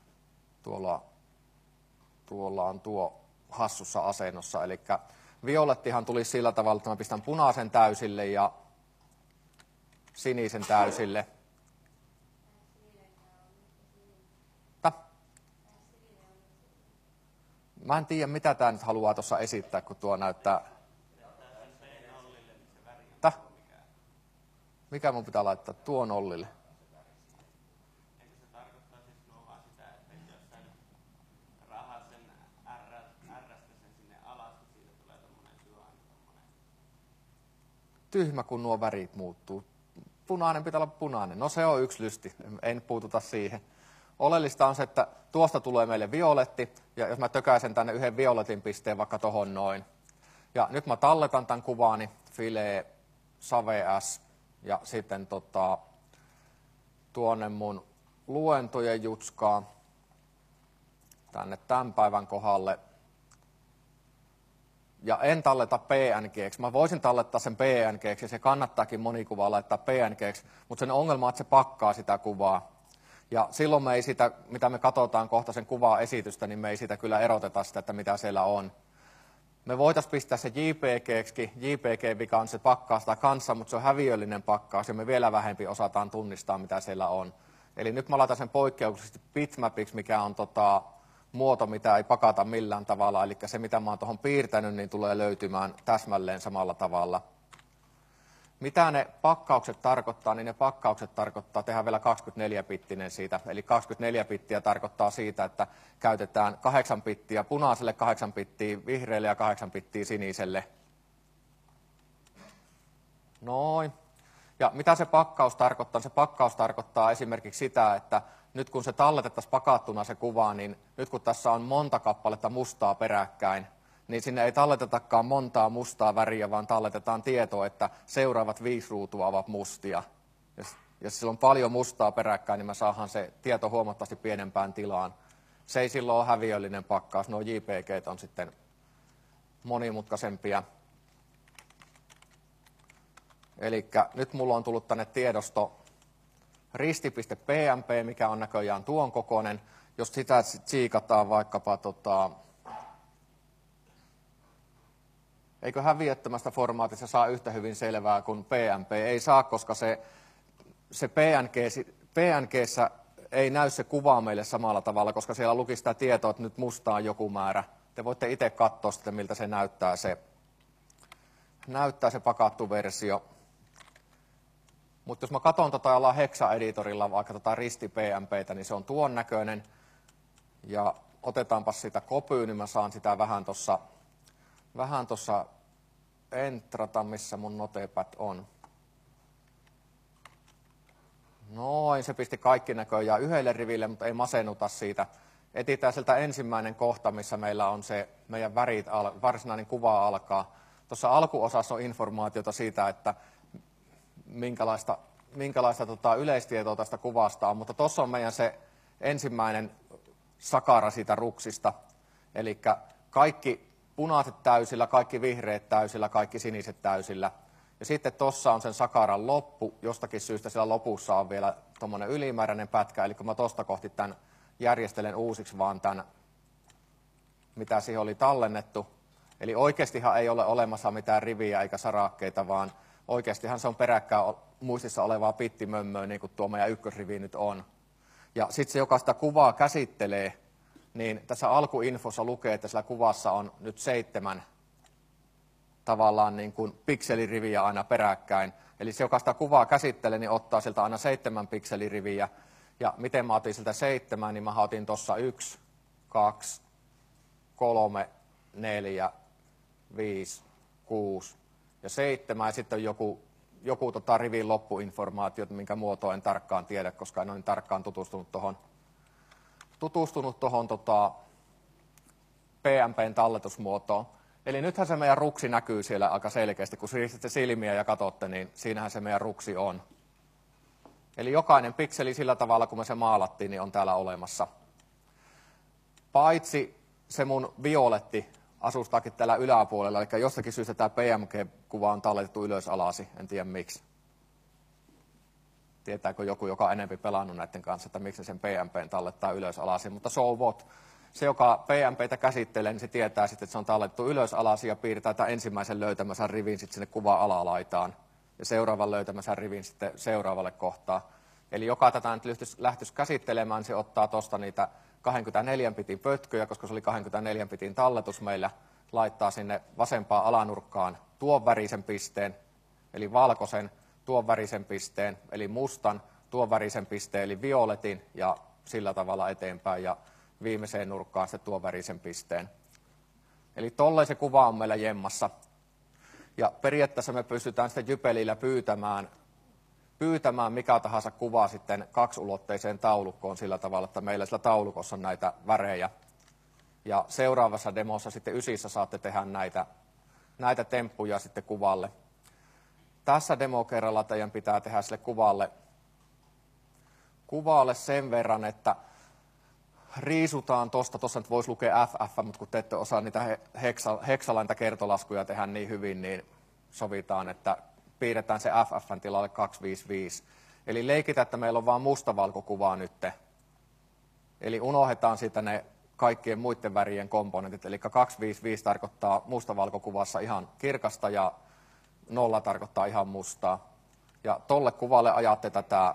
Tuolla on tuo hassussa asennossa, eli violettihan tuli sillä tavalla, että mä pistän punaisen täysille ja sinisen täysille. Mä en tiedä, mitä tää nyt haluaa tuossa esittää, kun tuo näyttää. Mikä mun pitää laittaa tuon nollille? Eikö se tarkoittaa siis nuo vaan sitä, että jos sä nyt rahat sen R:stä sen sinne alas, niin siitä tulee tommonen tommonen. Tyhmä, kun nuo värit muuttuu. Punainen pitää olla punainen. No se on yksi lysti, en puututa siihen. Oleellista on se, että tuosta tulee meille violetti, ja jos mä tökäisen tänne yhden violetin pisteen vaikka tohon noin. Ja nyt mä talletan tämän kuvaani, Filet, Save S, ja sitten tuonne mun luentojen jutskaan, tänne tämän päivän kohdalle. Ja en talleta PNG:ksi. Mä voisin tallettaa sen PNG:ksi, ja se kannattaakin monikuvaa laittaa PNG:ksi, mutta sen ongelma on, että se pakkaa sitä kuvaa. Ja silloin me ei sitä, mitä me katsotaan kohta sen kuvaa esitystä, niin me ei sitä kyllä eroteta sitä, että mitä siellä on. Me voitaisiin pistää se JPG:ksi. JPG-vika on se pakkaa sitä kanssa, mutta se on häviöllinen pakkaus, ja me vielä vähempi osataan tunnistaa, mitä siellä on. Eli nyt mä laitan sen poikkeuksellisesti bitmapiksi, mikä on muoto, mitä ei pakata millään tavalla. Eli se, mitä mä oon tuohon piirtänyt, niin tulee löytymään täsmälleen samalla tavalla. Mitä ne pakkaukset tarkoittaa, niin ne pakkaukset tarkoittaa, tehdään vielä 24-bittinen siitä. Eli 24 bittiä tarkoittaa siitä, että käytetään 8 bittiä punaiselle, 8 bittiä vihreälle ja 8 bittiä siniselle. Noin. Ja mitä se pakkaus tarkoittaa? Se pakkaus tarkoittaa esimerkiksi sitä, että nyt kun se talletettaisiin pakattuna se kuva, niin nyt kun tässä on monta kappaletta mustaa peräkkäin, niin sinne ei talletetakaan montaa mustaa väriä, vaan talletetaan tietoa, että seuraavat 5 ruutua ovat mustia. Jos sillä on paljon mustaa peräkkäin, niin me saadaan se tieto huomattavasti pienempään tilaan. Se ei silloin ole häviöllinen pakkaus, nuo JPG:t on sitten monimutkaisempia. Eli nyt mulla on tullut tänne tiedosto risti.pmp, mikä on näköjään tuon kokoinen. Jos sitä tsiikataan vaikkapa eikö häviöttömästä formaatissa saa yhtä hyvin selvää kuin PNP? Ei saa, koska se PNGssä ei näy se kuva meille samalla tavalla, koska siellä luki sitä tietoa, että nyt musta on joku määrä. Te voitte itse katsoa sitten, miltä se näyttää se pakattu versio. Mutta jos mä katson ollaan Hexa-editorilla vaikka risti PMPtä, niin se on tuon näköinen. Ja otetaanpa sitä kopyy, niin mä saan sitä vähän tuossa entrata, missä mun notepad on. Noin, se pisti kaikki näköjään yhdelle riville, mutta ei masennuta siitä. Etitään sieltä ensimmäinen kohta, missä meillä on se meidän varsinainen kuva alkaa. Tuossa alkuosassa on informaatiota siitä, että minkälaista yleistietoa tästä kuvasta on, mutta tuossa on meidän se ensimmäinen sakara siitä ruksista. Eli kaikki punaiset täysillä, kaikki vihreät täysillä, kaikki siniset täysillä. Ja sitten tuossa on sen sakaran loppu. Jostakin syystä siellä lopussa on vielä tuommoinen ylimääräinen pätkä. Eli kun mä tuosta kohti tämän järjestelen uusiksi vaan tämän, mitä siihen oli tallennettu. Eli oikeastihan ei ole olemassa mitään riviä eikä sarakkeita, vaan oikeastihan se on peräkkäin muistissa olevaa bittimömmöä, niin kuin tuo meidän ykkösrivi nyt on. Ja sitten se, joka sitä kuvaa käsittelee, niin tässä alkuinfossa lukee, että sillä kuvassa on nyt 7 tavallaan niin kuin pikseliriviä aina peräkkäin. Eli se, joka sitä kuvaa käsittelee, niin ottaa sieltä aina 7 pikseliriviä. Ja miten mä otin sieltä 7, niin mä otin tuossa 1, 2, 3, 4, 5, 6 ja 7. Ja sitten on joku rivin loppuinformaatio, minkä muotoa en tarkkaan tiedä, koska en ole niin tarkkaan tutustunut tuohon PMPn talletusmuotoon. Eli nythän se meidän ruksi näkyy siellä aika selkeästi, kun siirrätte silmiä ja katsotte, niin siinähän se meidän ruksi on. Eli jokainen pikseli sillä tavalla, kun me se maalattiin, niin on täällä olemassa. Paitsi se mun violetti asustaakin täällä yläpuolella, eli jostakin syystä tämä PMG-kuva on talletettu ylös alasi, en tiedä miksi. Tietääkö joku, joka on enemmän pelannut näiden kanssa, että miksi sen PMPn tallettaa ylös alasi, mutta so what? Se, joka PMPtä käsittelee, niin se tietää sitten, että se on tallettu ylös alasi ja piirtää tämän ensimmäisen löytämänsä rivin sitten sinne kuvan alalaitaan ja seuraavan löytämänsä rivin sitten seuraavalle kohtaa. Eli joka tätä nyt lähtisi käsittelemään, se ottaa tuosta niitä 24 bitin pötköjä, koska se oli 24 bitin talletus meillä, laittaa sinne vasempaan alanurkkaan tuon värisen pisteen, eli valkoisen, tuon värisen pisteen, eli mustan, tuon värisen pisteen, eli violetin, ja sillä tavalla eteenpäin, ja viimeiseen nurkkaan se tuon värisen pisteen. Eli tolleen se kuva on meillä jemmassa. Ja periaatteessa me pystytään sitten Jypelillä pyytämään mikä tahansa kuva sitten kaksiulotteiseen taulukkoon sillä tavalla, että meillä sillä taulukossa on näitä värejä. Ja seuraavassa demossa sitten 9 saatte tehdä näitä temppuja sitten kuvalle. Tässä demokerralla teidän pitää tehdä sille kuvalle sen verran, että riisutaan tuossa nyt voisi lukea FF, mutta kun te ette osaa niitä heksalainta kertolaskuja tehdä niin hyvin, niin sovitaan, että piirretään se FF:n tilalle 255. Eli leikitään, että meillä on vain mustavalkokuvaa nyt. Eli unohdetaan siitä ne kaikkien muiden värien komponentit. Eli 255 tarkoittaa mustavalkokuvassa ihan kirkasta ja 0 tarkoittaa ihan mustaa. Ja tolle kuvalle ajatte tätä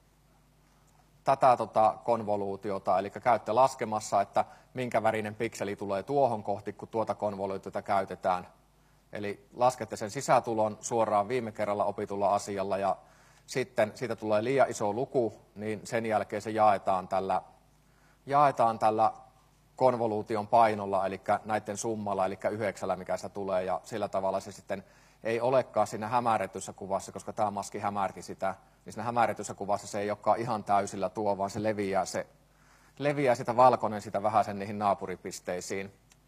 konvoluutiota, eli käytte laskemassa, että minkä värinen pikseli tulee tuohon kohti, kun tuota konvoluutiota käytetään. Eli laskette sen sisätulon suoraan viime kerralla opitulla asialla, ja sitten siitä tulee liian iso luku, niin sen jälkeen se jaetaan tällä konvoluution painolla, eli näiden summalla, eli 9, mikä se tulee, ja sillä tavalla se sitten ei olekaan siinä hämärretyssä kuvassa, koska tämä maski hämärti sitä, niin siinä hämärretyssä kuvassa se ei olekaan ihan täysillä tuo, vaan se leviää sitä valkoinen sitä vähäsen niihin naapuripisteisiin.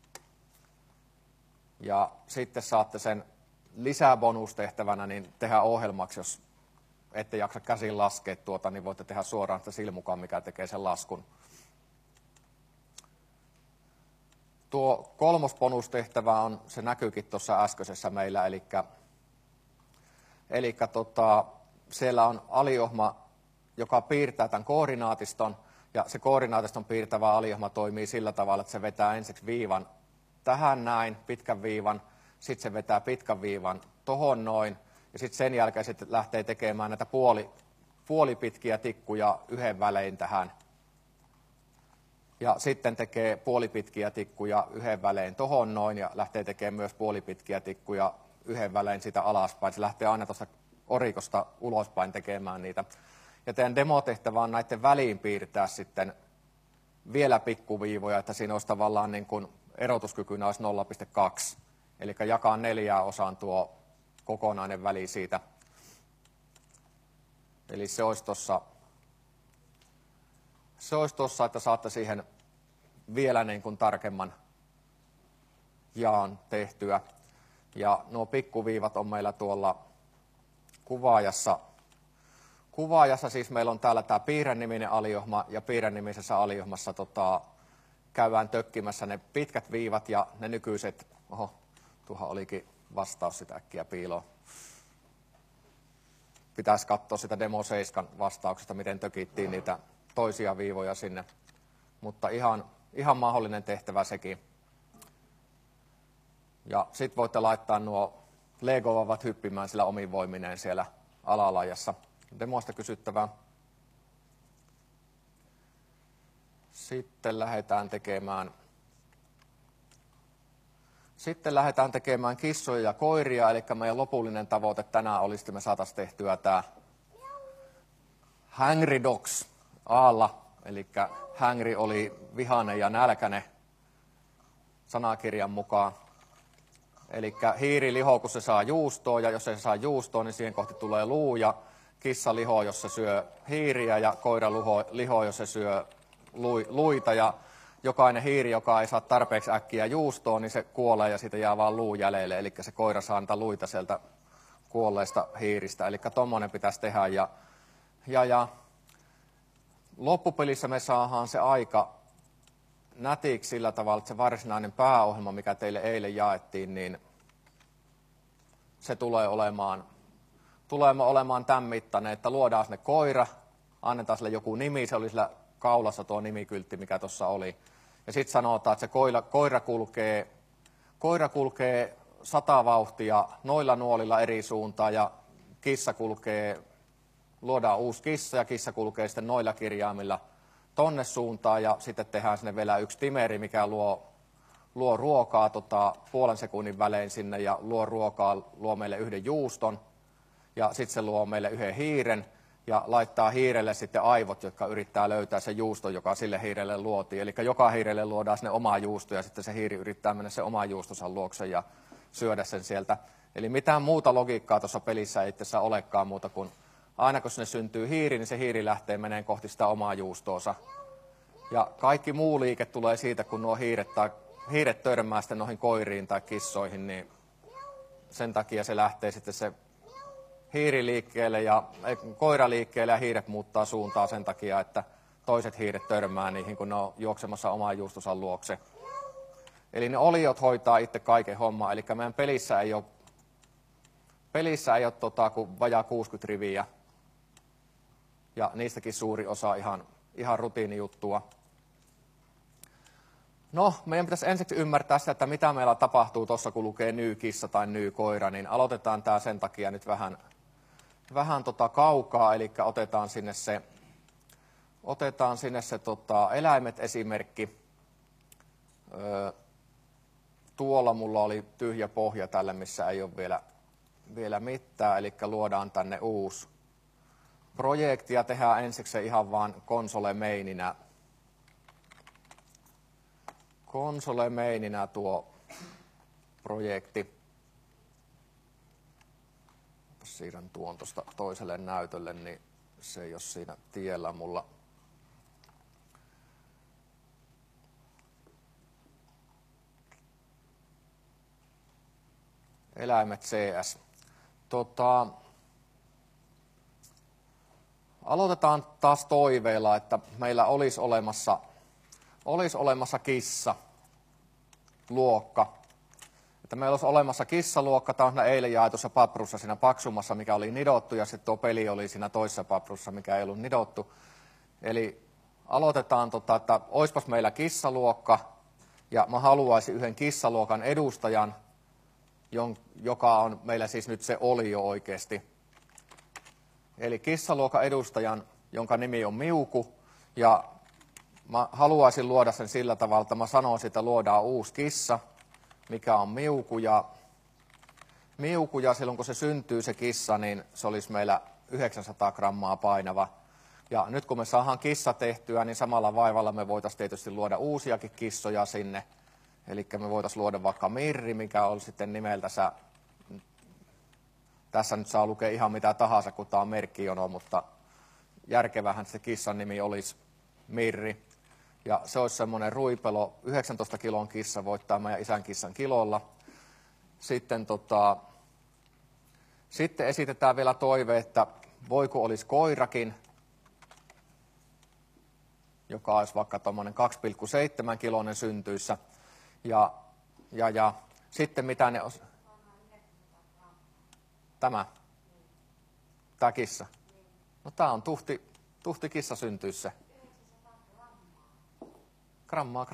Ja sitten saatte sen lisäbonustehtävänä niin tehdä ohjelmaksi, jos ette jaksa käsin laskea tuota, niin voitte tehdä suoraan sitä silmukaan, mikä tekee sen laskun. Tuo 3. bonustehtävä on, se näkyykin tuossa äskeisessä meillä, eli siellä on aliohma, joka piirtää tämän koordinaatiston, ja se koordinaatiston piirtävä aliohma toimii sillä tavalla, että se vetää ensiksi viivan tähän näin, pitkän viivan, sitten se vetää pitkän viivan tohon noin, ja sitten sen jälkeen sitten lähtee tekemään näitä puolipitkiä tikkuja yhden välein tähän. Ja sitten tekee puolipitkiä tikkuja yhden välein tohon noin, ja lähtee tekemään myös puolipitkiä tikkuja yhden välein sitä alaspäin. Se lähtee aina tuosta orikosta ulospäin tekemään niitä. Ja teidän demotehtävä on näiden väliin piirtää sitten vielä pikkuviivoja, että siinä olisi tavallaan niin kuin erotuskykynä olisi 0,2. Eli jakaa 4 osaan tuo kokonainen väli siitä. Eli se olisi tuossa, että saatte siihen vielä niin kuin tarkemman jaan tehtyä. Ja nuo pikkuviivat on meillä tuolla kuvaajassa. Kuvaajassa siis meillä on täällä tämä piirrenniminen aliohma, ja piirrennimisessä aliohmassa käydään tökkimässä ne pitkät viivat ja ne nykyiset, tuohan olikin vastaus sitä äkkiä piiloon. Pitäisi katsoa sitä Demo 7 vastauksesta, miten tökittiin niitä toisia viivoja sinne, mutta ihan mahdollinen tehtävä sekin. Ja sitten voitte laittaa nuo Lego-vavat hyppimään sillä omin voimineen siellä alalajassa. Demoista kysyttävää. Sitten lähdetään tekemään kissoja ja koiria, eli meidän lopullinen tavoite tänään olisi, että me saataisiin tehtyä tämä Hangry Dogs Aalla, eli hangry oli vihainen ja nälkäinen sanakirjan mukaan. Eli hiiri lihoo, kun se saa juustoa, ja jos se saa juustoa, niin siihen kohti tulee luu, ja kissa lihoo, jos se syö hiiriä, ja koira lihoo, jos se syö luita, ja jokainen hiiri, joka ei saa tarpeeksi äkkiä juustoa, niin se kuolee, ja siitä jää vaan luu jäljelle, eli se koira saa niitä luita sieltä kuolleista hiiristä, eli tommonen pitäisi tehdä, ja loppupelissä me saadaan se aika nätiksi sillä tavalla, että se varsinainen pääohjelma, mikä teille eilen jaettiin, niin se tulee olemaan tämän mittainen, että luodaan sinne koira, annetaan sille joku nimi, se oli sillä kaulassa tuo nimikyltti, mikä tuossa oli. Ja sitten sanotaan, että se koira kulkee 100 vauhtia noilla nuolilla eri suuntaan ja luodaan uusi kissa ja kissa kulkee sitten noilla kirjaimilla tonne suuntaan ja sitten tehdään sinne vielä yksi timeri, mikä luo ruokaa puolen sekunnin välein sinne ja luo meille yhden juuston ja sitten se luo meille yhden hiiren ja laittaa hiirelle sitten aivot, jotka yrittää löytää sen juuston, joka sille hiirelle luotiin. Eli joka hiirelle luodaan sinne oma juusto ja sitten se hiiri yrittää mennä sen oman juustonsa luokse ja syödä sen sieltä. Eli mitään muuta logiikkaa tuossa pelissä ei itse olekaan muuta kuin aina kun sinne syntyy hiiri, niin se hiiri lähtee meneen kohti sitä omaa juustoonsa. Ja kaikki muu liike tulee siitä, kun nuo hiiret törmää sitten noihin koiriin tai kissoihin, niin sen takia se lähtee sitten se koira liikkeelle ja hiiret muuttaa suuntaa sen takia, että toiset hiiret törmää niihin, kun ne on juoksemassa oman juustonsa luokse. Eli ne oliot hoitaa itse kaiken hommaa, eli meidän pelissä ei ole kuin vajaa 60 riviä. Ja niistäkin suuri osa ihan rutiinijuttua. No, meidän pitäisi ensiksi ymmärtää sitä, että mitä meillä tapahtuu tuossa, kun lukee ny-kissa tai ny-koira, niin aloitetaan tämä sen takia nyt vähän kaukaa, eli otetaan sinne se eläimet esimerkki. Tuolla mulla oli tyhjä pohja tälle, missä ei ole vielä mitään, eli luodaan tänne uusi projekti ja tehdään ensiksi ihan vaan konsole-meininä tuo projekti. Siirrän tuon tuosta toiselle näytölle, niin se ei ole siinä tiellä mulla. Eläimet CS. Aloitetaan taas toiveilla, että meillä olisi olemassa kissaluokka. Että meillä olisi olemassa kissaluokka, tämä on eilen jaetussa paprussa siinä paksummassa, mikä oli nidottu, ja sitten tuo peli oli siinä toisessa paprussa, mikä ei ollut nidottu. Eli aloitetaan, että olisipas meillä kissaluokka, ja mä haluaisin yhden kissaluokan edustajan, joka on meillä siis nyt se olio oikeasti. Eli kissaluokan edustajan, jonka nimi on Miuku, ja mä haluaisin luoda sen sillä tavalla, että mä sanon, että luodaan uusi kissa, mikä on Miuku, ja silloin kun se syntyy se kissa, niin se olisi meillä 900 grammaa painava. Ja nyt kun me saadaan kissa tehtyä, niin samalla vaivalla me voitaisiin tietysti luoda uusiakin kissoja sinne. Eli me voitaisiin luoda vaikka Mirri, mikä on sitten nimeltä tässä nyt saa lukea ihan mitä tahansa, kun tämä on merkkijono, mutta järkevähän se kissan nimi olisi Mirri. Ja se olisi semmoinen ruipelo, 19 kilon kissa voittaa meidän isän kissan kilolla. Sitten esitetään vielä toive, että voiko olisi koirakin, joka olisi vaikka tuommoinen 2,7 kiloinen syntyissä. Ja sitten mitä ne olisi? Tämä kissa. No tämä on tuhti kissa syntyissä. Grammaa.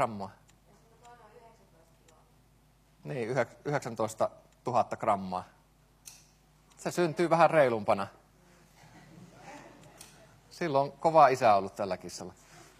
Niin, 19 000 grammaa. Se syntyy vähän reilumpana. Silloin on kova isä ollut tällä kissalla.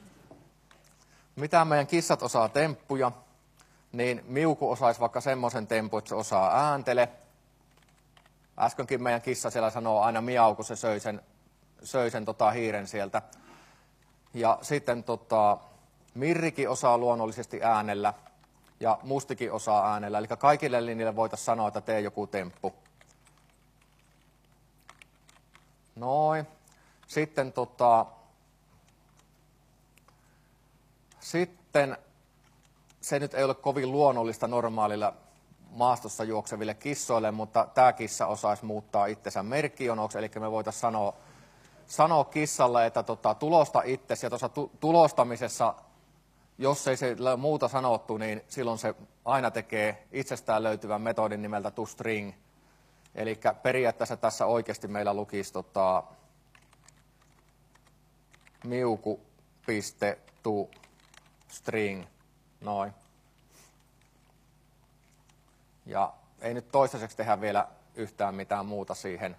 Mitä meidän kissat osaa temppuja, niin Miuku osaisi vaikka semmoisen tempun, että se osaa ääntele. Äskenkin meidän kissa siellä sanoo aina miau, kun se söi sen hiiren sieltä. Ja sitten Mirrikin osaa luonnollisesti äänellä. ja Mustikin osaa äänellä. Eli kaikille linjille voitaisiin sanoa, että tee joku temppu. Noin. Sitten se nyt ei ole kovin luonnollista normaalilla maastossa juokseville kissoille, mutta tämä kissa osaisi muuttaa itsensä merkkionoksi, eli me voitaisiin sanoa kissalle, että tulosta itsesi, ja tuossa tulostamisessa, jos ei se muuta sanottu, niin silloin se aina tekee itsestään löytyvän metodin nimeltä toString. Eli periaatteessa tässä oikeasti meillä lukisi miuku.toString. Noin. Ja ei nyt toistaiseksi tehdä vielä yhtään mitään muuta siihen.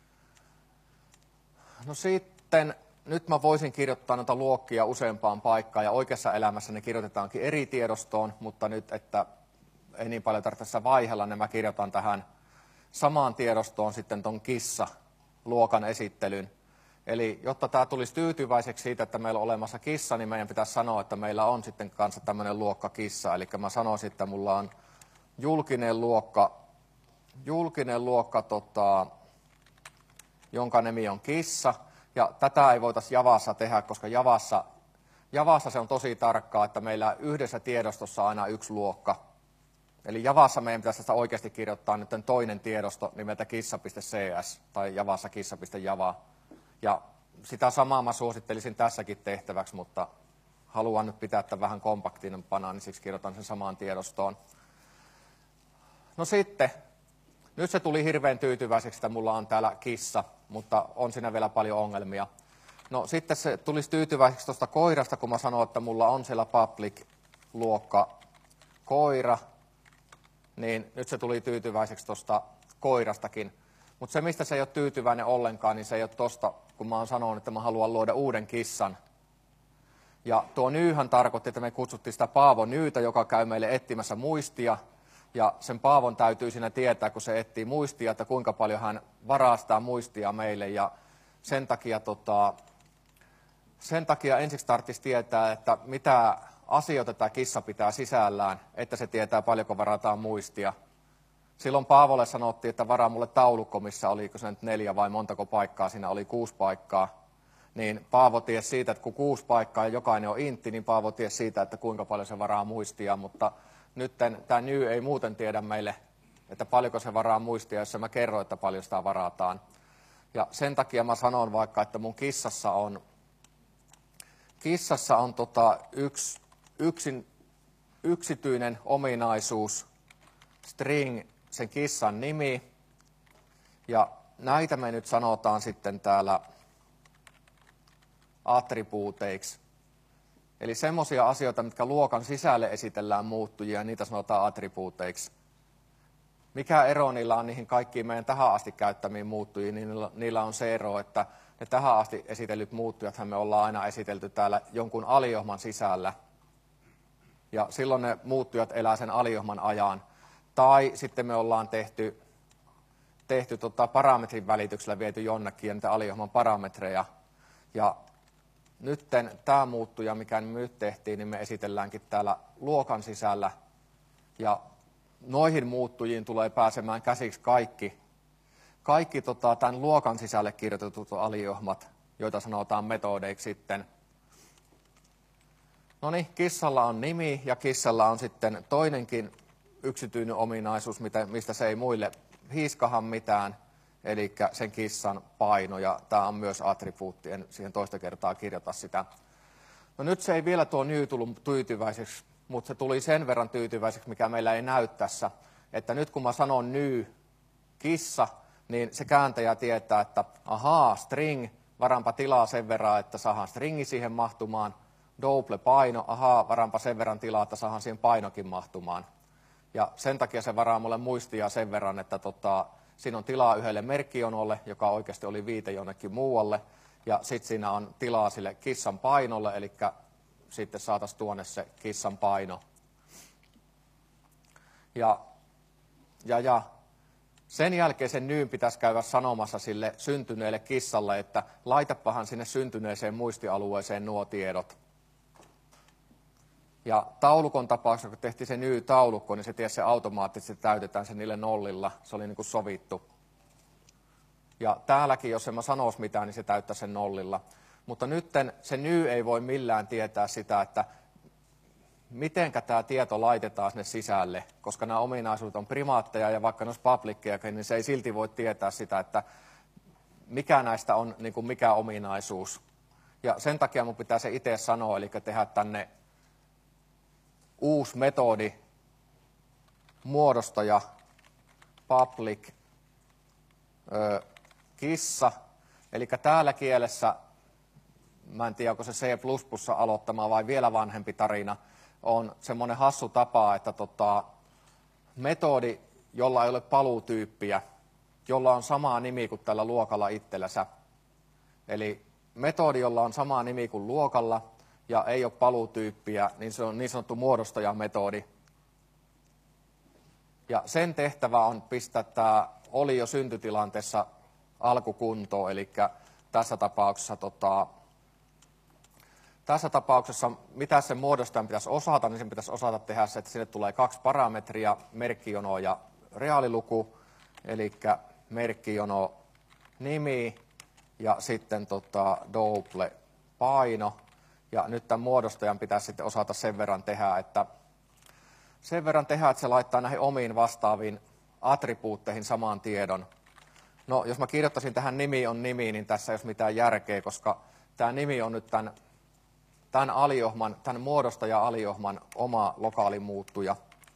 No sitten, nyt mä voisin kirjoittaa noita luokkia useampaan paikkaan, ja oikeassa elämässä ne kirjoitetaankin eri tiedostoon, mutta nyt, että ei niin paljon tarvitse vaihella, niin mä kirjoitan tähän samaan tiedostoon sitten ton kissa-luokan esittelyn. Eli jotta tämä tulisi tyytyväiseksi siitä, että meillä on olemassa kissa, niin meidän pitäisi sanoa, että meillä on sitten kanssa tämmöinen luokka kissa. Eli mä sanoisin, että mulla on julkinen luokka jonka nimi on kissa. Ja tätä ei voitaisi Javassa tehdä, koska Javassa se on tosi tarkkaa, että meillä yhdessä tiedostossa on aina yksi luokka. Eli Javassa meidän pitäisi tästä oikeasti kirjoittaa nyt toinen tiedosto nimeltä kissa.cs tai Javassa kissa.java. Ja sitä samaa mä suosittelisin tässäkin tehtäväksi, mutta haluan nyt pitää tämän vähän kompaktinampana, niin siksi kirjoitan sen samaan tiedostoon. No sitten, nyt se tuli hirveän tyytyväiseksi, että mulla on täällä kissa, mutta on siinä vielä paljon ongelmia. No sitten se tulisi tyytyväiseksi tuosta koirasta, kun mä sanon, että mulla on siellä public-luokka koira, niin nyt se tuli tyytyväiseksi tuosta koirastakin. Mutta se, mistä se ei ole tyytyväinen ollenkaan, niin se ei ole tuosta, kun mä oon sanonut, että mä haluan luoda uuden kissan. Ja tuo nyyhän tarkoitti, että me kutsuttiin sitä Paavo Nyytä, joka käy meille etsimässä muistia. Ja sen Paavon täytyy siinä tietää, kun se etsii muistia, että kuinka paljon hän varastaa muistia meille. Ja sen takia ensiksi tarvitsisi tietää, että mitä asioita tämä kissa pitää sisällään, että se tietää paljonko varataan muistia. Silloin Paavolle sanottiin, että varaa mulle taulukko, missä oliko se nyt 4 vai montako paikkaa, siinä oli 6 paikkaa. Niin Paavo tiesi siitä, että kun 6 paikkaa ja jokainen on intti, niin Paavo tiesi siitä, että kuinka paljon se varaa muistia. Mutta nyt tämä New ei muuten tiedä meille, että paljonko se varaa muistia, jos mä kerron, että paljon sitä varataan. Ja sen takia mä sanon vaikka, että mun kissassa on yksityinen ominaisuus, string, sen kissan nimi, ja näitä me nyt sanotaan sitten täällä attribuuteiksi. Eli semmoisia asioita, mitkä luokan sisälle esitellään muuttujia, niitä sanotaan attribuuteiksi. Mikä ero niillä on niihin kaikkiin meidän tähän asti käyttämiin muuttujiin, niin niillä on se ero, että ne tähän asti esitellyt muuttujathan me ollaan aina esitelty täällä jonkun aliohman sisällä. Ja silloin ne muuttujat elää sen aliohman ajan. Tai sitten me ollaan tehty parametrin välityksellä viety jonnekin ja niitä aliohman parametreja. Ja nyt tämä muuttuja, mikä me nyt tehtiin, niin me esitelläänkin täällä luokan sisällä. Ja noihin muuttujiin tulee pääsemään käsiksi kaikki tämän luokan sisälle kirjoitetut aliohmat, joita sanotaan metodeiksi sitten. No niin, kissalla on nimi ja kissalla on sitten toinenkin yksityinen ominaisuus, mistä se ei muille hiiskahan mitään, eli sen kissan paino, ja tämä on myös attribuutti, en siihen toista kertaa kirjoita sitä. No nyt se ei vielä tuo new tullut tyytyväiseksi, mutta se tuli sen verran tyytyväiseksi, mikä meillä ei näy tässä, että nyt kun mä sanon new kissa, niin se kääntäjä tietää, että ahaa, string, varanpa tilaa sen verran, että saadaan stringi siihen mahtumaan, double paino, ahaa, varanpa sen verran tilaa, että saadaan siihen painokin mahtumaan. Ja sen takia se varaa mulle muistia sen verran, että siinä on tilaa yhdelle merkkionolle, joka oikeasti oli viite jonnekin muualle, ja sitten siinä on tilaa sille kissan painolle, eli sitten saataisiin tuonne se kissan paino. Ja sen jälkeen sen nyyn pitäisi käydä sanomassa sille syntyneelle kissalle, että laitapahan sinne syntyneeseen muistialueeseen nuo tiedot. Ja taulukon tapauksessa, kun tehtiin se ny-taulukko, niin se tiesi se automaattisesti täytetään se niille nollilla. Se oli niin kuin sovittu. Ja täälläkin, jos en mä sanoisi mitään, niin se täyttää sen nollilla. Mutta nyt se ny ei voi millään tietää sitä, että mitenkä tämä tieto laitetaan sinne sisälle, koska nämä ominaisuudet on primaatteja ja vaikka ne olisi publickejakin, niin se ei silti voi tietää sitä, että mikä näistä on niin kuin mikä ominaisuus. Ja sen takia mun pitää se itse sanoa, eli tehdä tänne uusi metodi, muodostaja, public, kissa. Eli täällä kielessä, mä en tiedä onko se C++ aloittama vai vielä vanhempi tarina, on semmoinen hassu tapa, että metodi, jolla ei ole paluutyyppiä, jolla on sama nimi kuin tällä luokalla itsellänsä. Eli metodi, jolla on sama nimi kuin luokalla ja ei ole paluutyyppiä, niin se on niin sanottu muodostajametodi. Ja sen tehtävä on pistää tämä oli jo syntytilanteessa alkukuntoon, eli tässä tapauksessa, mitä sen muodostajan pitäisi osata, niin sen pitäisi osata tehdä se, että sinne tulee 2 parametria, merkkijono ja reaaliluku, eli merkkijono nimi ja sitten double paino. Ja nyt tämän muodostajan pitäisi sitten osata sen verran tehdä, että se laittaa näihin omiin vastaaviin attribuutteihin saman tiedon. No, jos mä kirjoittaisin tähän nimi on nimi, niin tässä ei olisi mitään järkeä, koska tämä nimi on nyt tämän muodostaja-aliohman oma lokaali muuttuja.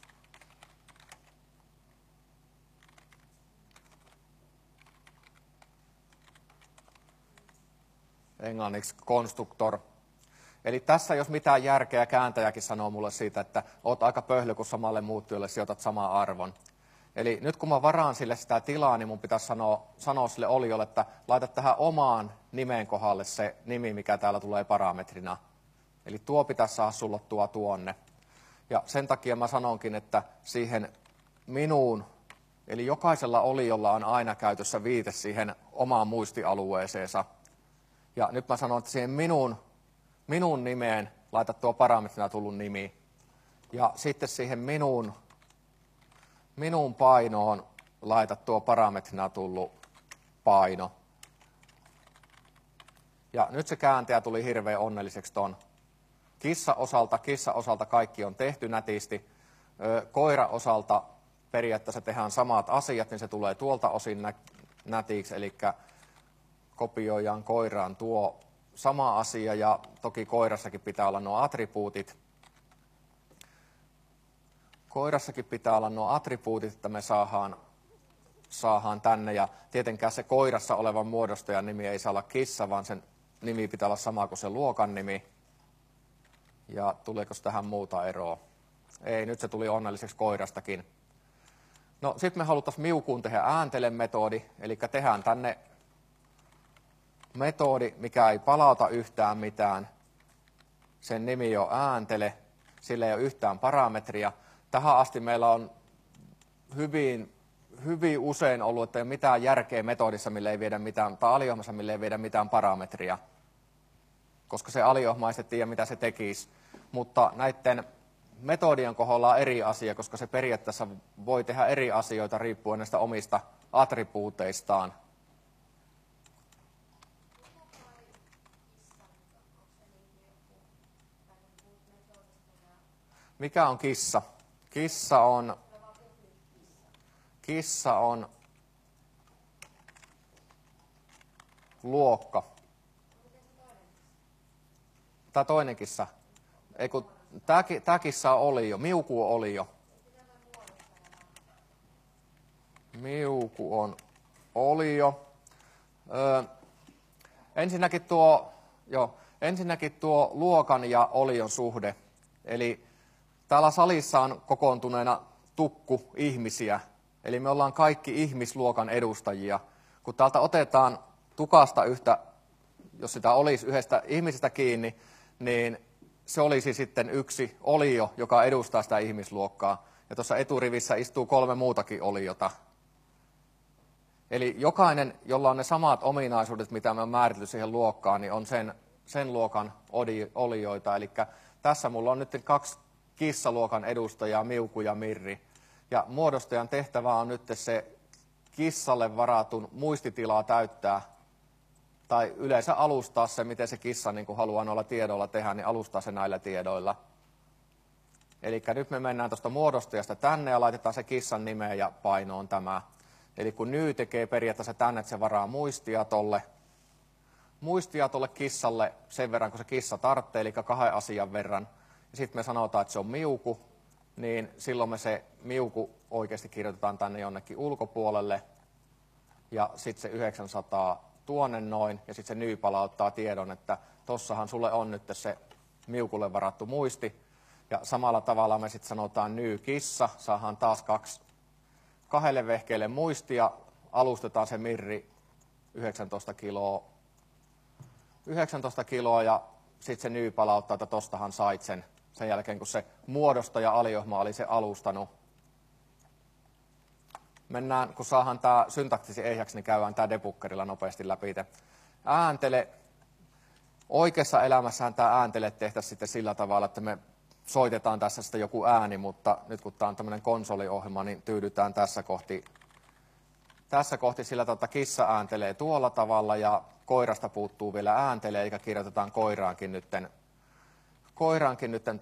Englanniksi constructor. Eli tässä jos mitään järkeä, kääntäjäkin sanoo mulle siitä, että oot aika pöhlö, kun samalle muuttujalle sijoitat saman arvon. Eli nyt kun mä varaan sille sitä tilaa, niin mun pitäisi sanoa sille oliolle, että laita tähän omaan nimen kohdalle se nimi, mikä täällä tulee parametrina. Eli tuo pitäisi saada sullottua tuonne. Ja sen takia mä sanonkin, että siihen minuun, eli jokaisella oliolla on aina käytössä viite siihen omaan muistialueeseensa. Ja nyt mä sanon, että siihen minun nimeen laita tuo parametrina tullut nimi. Ja sitten siihen minun painoon laita tuo parametrina tullut paino. Ja nyt se kääntäjä tuli hirveän onnelliseksi ton. Kissa osalta kaikki on tehty nätisti. Koira osalta periaatteessa tehdään samat asiat, niin se tulee tuolta osin nätiksi, eli kopioidaan koiraan tuo sama asia, ja toki koirassakin pitää olla nuo attribuutit. Koirassakin pitää olla nuo attribuutit, että me saadaan tänne, ja tietenkään se koirassa olevan muodostajan nimi ei saa olla kissa, vaan sen nimi pitää olla sama kuin se luokan nimi. Ja tuleeko tähän muuta eroa? Ei, nyt se tuli onnelliseksi koirastakin. No sitten me haluttaisiin miukuun tehdä ääntelemetodi, eli tehdään tänne metodi, mikä ei palauta yhtään mitään. Sen nimi on ääntele, sillä ei ole yhtään parametria. Tähän asti meillä on hyvin usein ollut, että ei ole mitään järkeä metodissa, millä ei viedä mitään, tai aliohmassa, millä ei viedä mitään parametria, koska se aliohma ei tiedä, mitä se tekisi. Mutta näiden metodien kohdalla on eri asia, koska se periaatteessa voi tehdä eri asioita riippuen näistä omista attribuuteistaan. Mikä on kissa? Kissa on luokka. Tämä toinen kissa. Tämä kissa on olio. Miuku on olio. Miuku on olio. Ensinnäkin tuo luokan ja olion suhde. Eli täällä salissa on kokoontuneena tukku ihmisiä. Eli me ollaan kaikki ihmisluokan edustajia. Kun täältä otetaan tukasta jos sitä olisi yhdestä ihmisestä kiinni, niin se olisi sitten yksi olio, joka edustaa sitä ihmisluokkaa. Ja tuossa eturivissä istuu 3 muutakin oliota. Eli jokainen, jolla on ne samat ominaisuudet, mitä me on määritelty siihen luokkaan, niin on sen luokan olioita. Eli tässä mulla on nyt 2 kissaluokan edustajaa, Miuku ja Mirri. Ja muodostajan tehtävä on nyt se kissalle varatun muistitilaa täyttää, tai yleensä alustaa se, miten se kissa niin kuin haluaa noilla tiedoilla tehdä, niin alustaa se näillä tiedoilla. Eli nyt me mennään tuosta muodostajasta tänne ja laitetaan se kissan nimeä ja painoon tämä. Eli kun Ny tekee periaatteessa tänne, että se varaa muistia tolle kissalle sen verran, kun se kissa tarvitsee, eli 2 asian verran. Ja sitten me sanotaan, että se on Miuku, niin silloin me se Miuku oikeasti kirjoitetaan tänne jonnekin ulkopuolelle. Ja sitten se 900 tuonne noin, ja sitten se Ny palauttaa tiedon, että tossahan sulle on nyt se Miukulle varattu muisti. Ja samalla tavalla me sitten sanotaan Ny kissa, saadaan taas 2 vehkeelle muistia, alustetaan se Mirri 19 kiloa ja sitten se Ny palauttaa, että tostahan sait sen jälkeen, kun se muodostaja aliohma oli se alustanut. Mennään, kun saadaan tämä syntaktisi ehjäksi, niin käydään tämä debuggerilla nopeasti läpi. Ääntele. Oikeassa elämässähän tämä ääntele tehtäisiin sitten sillä tavalla, että me soitetaan tässä sitten joku ääni, mutta nyt kun tämä on tämmöinen konsoliohjelma, niin tyydytään tässä kohti sillä tavalla, että kissa ääntelee tuolla tavalla ja koirasta puuttuu vielä ääntele, eikä kirjoitetaan koiraankin nytten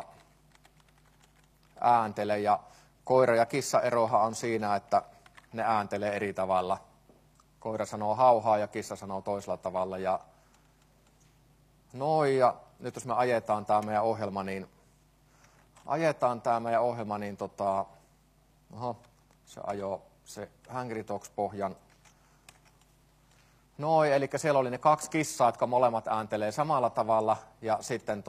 ääntele. Ja koira ja kissa erohan on siinä, että ne ääntelee eri tavalla. Koira sanoo hauhaa ja kissa sanoo toisella tavalla. Ja nyt jos me ajetaan tämä meidän ohjelma, niin se ajoi se Angry Talks-pohjan. Eli siellä oli ne 2 kissaa, jotka molemmat ääntelee samalla tavalla, ja sitten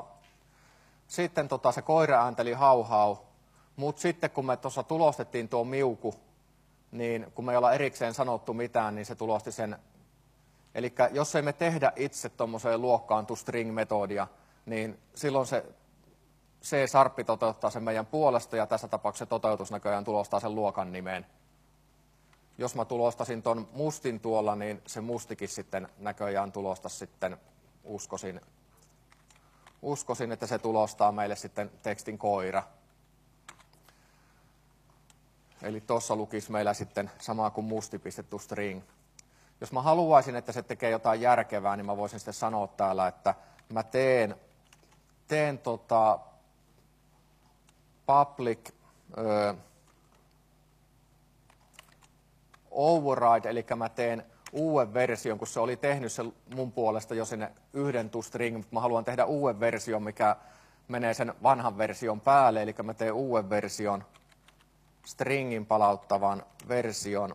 se koira äänteli hau. Mutta sitten kun me tuossa tulostettiin tuo Miuku, niin kun me ei olla erikseen sanottu mitään, niin se tulosti sen. Eli jos ei me tehdä itse tuommoiseen luokkaan toString-metodia, niin silloin se C-sharp toteuttaa sen meidän puolesta, ja tässä tapauksessa toteutus näköjään tulostaa sen luokan nimeen. Jos mä tulostasin ton mustin tuolla, niin se mustikin sitten näköjään tulosta sitten, uskoisin, että se tulostaa meille sitten tekstin koira. Eli tuossa lukisi meillä sitten sama kuin musti.toString. Jos mä haluaisin, että se tekee jotain järkevää, niin mä voisin sitten sanoa täällä, että mä teen public override, eli mä teen uuden version, kun se oli tehnyt se mun puolesta jo sinne yhden toString, mutta mä haluan tehdä uuden version, mikä menee sen vanhan version päälle, eli mä teen uuden version, stringin palauttavan version,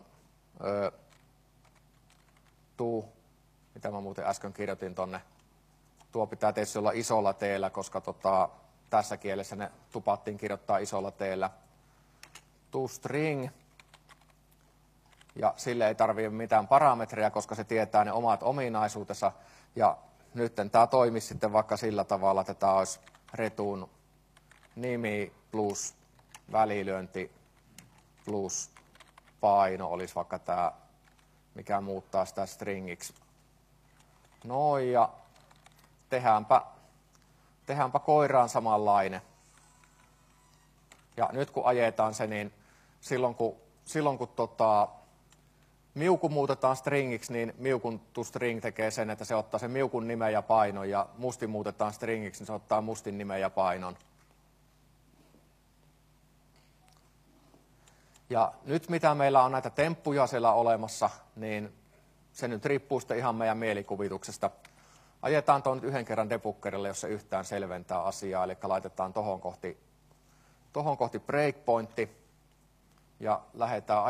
mitä mä muuten äsken kirjoitin tonne, tuo pitää tietysti olla isolla teellä, koska tässä kielessä ne tupattiin kirjoittaa isolla teellä, toString, ja sille ei tarvitse mitään parametreja, koska se tietää ne omat ominaisuutensa, ja nyt tämä toimisi sitten vaikka sillä tavalla, että tämä olisi retun nimi plus välilyönti plus paino, olisi vaikka tämä, mikä muuttaa sitä stringiksi. Ja tehdäänpä koiraan samanlainen. Ja nyt kun ajetaan se, niin silloin kun Miuku muutetaan stringiksi, niin Miukun toString tekee sen, että se ottaa sen Miukun nimen ja painon, ja musti muutetaan stringiksi, niin se ottaa mustin nimen ja painon. Ja nyt mitä meillä on näitä temppuja siellä olemassa, niin se nyt riippuu sitten ihan meidän mielikuvituksesta. Ajetaan tuon nyt yhden kerran debuggerille, jos se yhtään selventää asiaa, eli laitetaan tohon kohti breakpointti ja lähdetään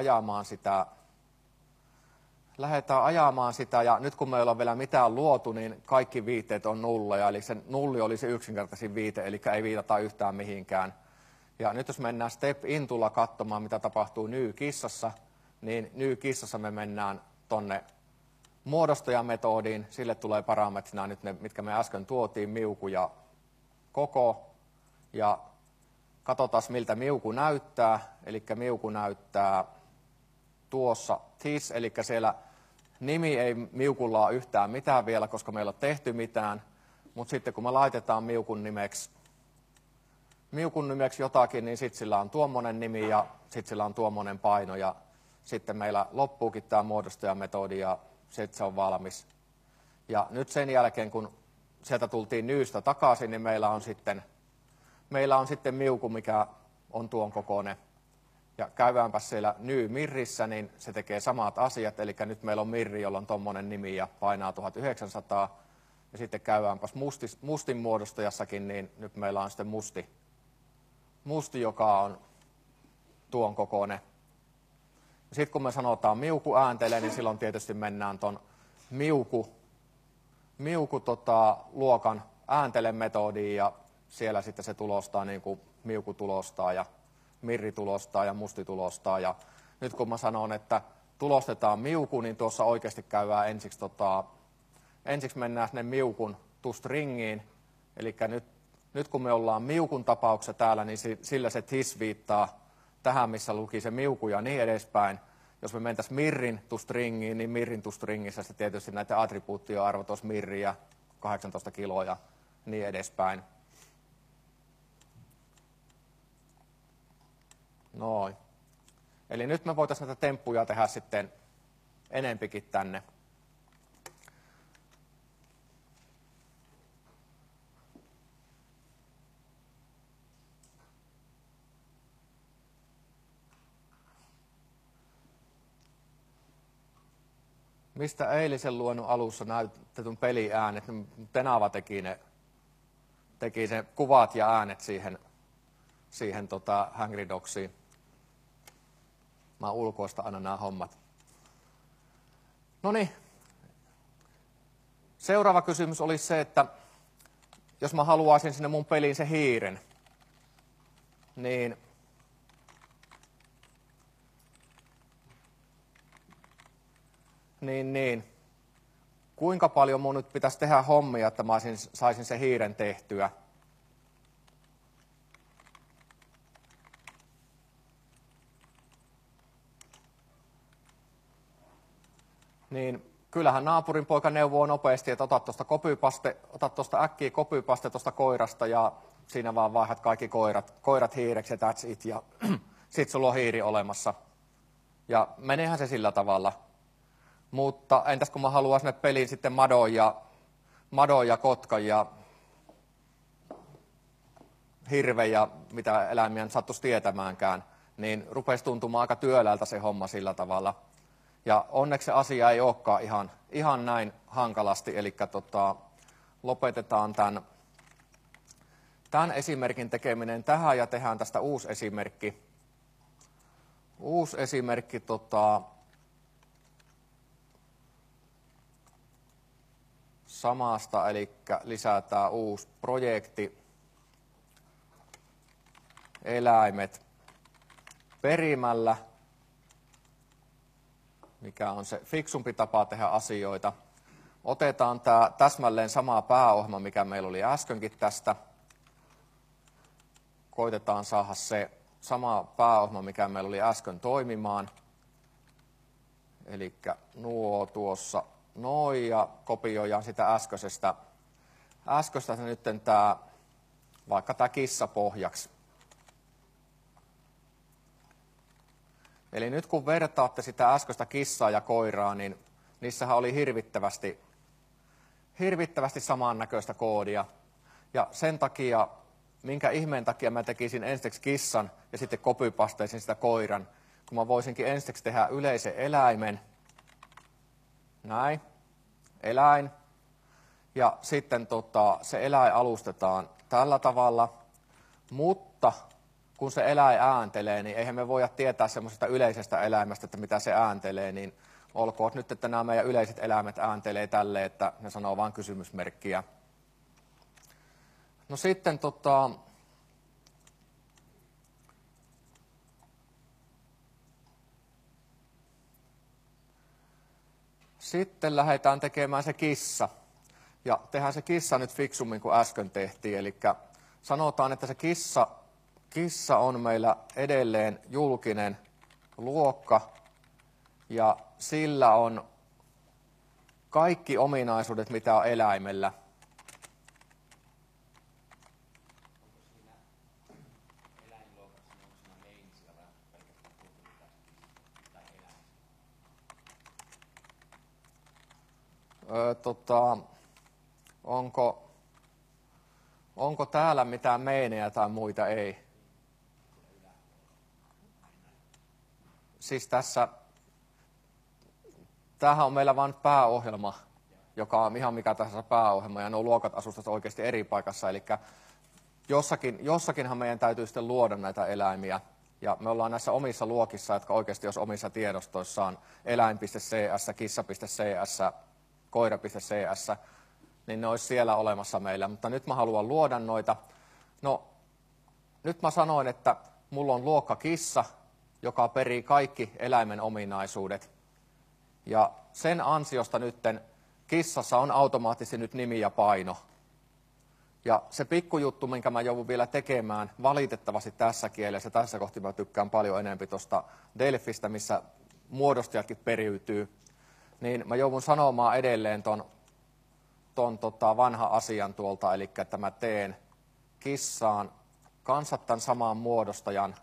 ajamaan sitä, ja nyt kun me ei olla vielä mitään luotu, niin kaikki viitteet on nulleja, eli se nulli oli se yksinkertaisin viite, eli ei viitata yhtään mihinkään. Ja nyt jos mennään step intulla katsomaan, mitä tapahtuu Ny-kissassa, niin Ny-kissassa me mennään tonne muodostajametodiin, sille tulee parametrina nyt ne, mitkä me äsken tuotiin, Miuku ja koko, ja katsotaan miltä Miuku näyttää, eli Miuku näyttää tuossa this, eli siellä nimi ei Miukulla ole yhtään mitään vielä, koska meillä ei ole tehty mitään, Mutta sitten kun me laitetaan miukun nimeksi jotakin, niin sitten sillä on tuommoinen nimi ja sitten sillä on tuommoinen paino ja sitten meillä loppuukin tämä muodostajametodi ja sitten se on valmis. Ja nyt sen jälkeen, kun sieltä tultiin nyystä takaisin, niin meillä on sitten miuku, mikä on tuon kokoinen. Ja käydäänpä siellä mirrissä, niin se tekee samat asiat. Eli nyt meillä on mirri, jolla on tuommoinen nimi ja painaa 1900. Ja sitten käydäänpäs mustin muodostajassakin, niin nyt meillä on sitten musti, joka on tuon kokoinen. Sitten kun me sanotaan miuku ääntelee, niin silloin tietysti mennään tuon luokan ääntelemetodiin ja siellä sitten se tulostaa niin kuin miuku tulostaa ja mirri tulostaa ja musti tulostaa. Ja nyt kun mä sanon, että tulostetaan miuku, niin tuossa oikeasti käydään ensiksi mennään sinne miukun stringiin. Eli nyt kun me ollaan miukun tapauksessa täällä, niin sillä se TIS viittaa tähän, missä luki se miuku ja niin edespäin. Jos me mentäisiin mirrin stringiin, niin mirrin stringissä se tietysti näiden attribuuttien arvot olisi mirri ja 18 kiloa ja niin edespäin. Noin. Eli nyt me voitaisiin näitä temppuja tehdä sitten enempikin tänne. Mistä eilisen luennon alussa näytetyn peliäänet, Tenava teki se kuvat ja äänet siihen Hungry Dogsiin. Mä ulkoistan aina nämä hommat. Noniin. Seuraava kysymys oli se, että jos mä haluaisin sinne mun peliin se hiiren, niin kuinka paljon mun nyt pitäisi tehdä hommia, että mä saisin se hiiren tehtyä? Niin kyllähän naapurin poika neuvoo nopeasti, että ota tuosta äkkiä copypaste tuosta koirasta ja siinä vaan vaihdat kaikki koirat hiireksi ja that's it ja sit sulla on hiiri olemassa. Ja meneehän se sillä tavalla. Mutta entäs kun mä haluan sinne peliin sitten madon ja kotkan ja hirven ja mitä eläimiä sattuisi tietämäänkään, niin rupesi tuntumaan aika työläältä se homma sillä tavalla. Ja onneksi se asia ei olekaan ihan näin hankalasti, eli lopetetaan tämän esimerkin tekeminen tähän ja tehdään tästä uusi esimerkki. Samasta, eli lisätään uusi projekti, eläimet perimällä, mikä on se fiksumpi tapa tehdä asioita. Otetaan tämä täsmälleen sama pääohjelma, mikä meillä oli äskenkin tästä. Koitetaan saada se sama pääohjelma, mikä meillä oli äsken toimimaan. Eli nuo tuossa noin ja kopioidaan sitä äskeistä nyt vaikka tämä kissa pohjaksi. Eli nyt kun vertaatte sitä äskeistä kissaa ja koiraa, niin niissähän oli hirvittävästi samannäköistä koodia. Ja sen takia, minkä ihmeen takia mä tekisin ensiksi kissan ja sitten copypasteisin sitä koiran, kun mä voisinkin ensiksi tehdä yleisen eläimen, näin, eläin, ja sitten se eläin alustetaan tällä tavalla, mutta kun se eläin ääntelee, niin eihän me voida tietää semmoisesta yleisestä eläimestä, että mitä se ääntelee, niin olkoon nyt, että nämä meidän yleiset eläimet ääntelee tälleen, että ne sanoo vain kysymysmerkkiä. No sitten sitten lähdetään tekemään se kissa. Ja tehdään se kissa nyt fiksummin kuin äsken tehtiin. Eli sanotaan, että se kissa on meillä edelleen julkinen luokka. Ja sillä on kaikki ominaisuudet, mitä on eläimellä. Onko täällä mitään meinejä tai muita? Ei. Siis tämähän on meillä vain pääohjelma, joka on ihan mikä tahansa pääohjelma, ja nuo luokat asustavat oikeasti eri paikassa. Eli jossakinhan meidän täytyy sitten luoda näitä eläimiä. Ja me ollaan näissä omissa luokissa, jotka oikeasti olisi omissa tiedostoissaan eläin.cs, kissa.cs, koira.cs, niin ne olisi siellä olemassa meillä. Mutta nyt mä haluan luoda noita. No, nyt mä sanoin, että mulla on luokka kissa, joka perii kaikki eläimen ominaisuudet. Ja sen ansiosta nytten kissassa on automaattisesti nyt nimi ja paino. Ja se pikkujuttu, minkä mä joudun vielä tekemään, valitettavasti tässä kielessä, tässä kohti mä tykkään paljon enemmän tuosta Delfistä, missä muodostajatkin periytyy, niin mä joudun sanomaan edelleen ton vanha asian tuolta, eli että mä teen kissaan kansattan samaan muodostajan.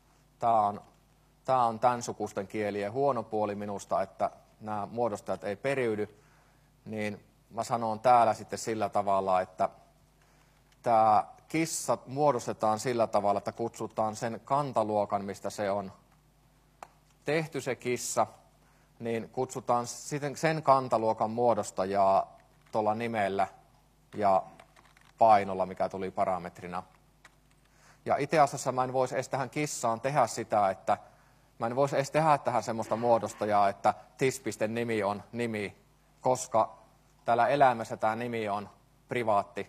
Tämä on tämän sukusten kielien huono puoli minusta, että nämä muodostajat ei periydy, niin mä sanon täällä sitten sillä tavalla, että tämä kissa muodostetaan sillä tavalla, että kutsutaan sen kantaluokan, mistä se on tehty se kissa, niin kutsutaan sen kantaluokan muodostajaa tuolla nimellä ja painolla, mikä tuli parametrina. Ja itse asiassa mä en voisi edes tähän kissaan tehdä sitä, että mä en voisi edes tehdä tähän semmoista muodostajaa, että tis.nimi on nimi, koska täällä eläimessä tämä nimi on privaatti.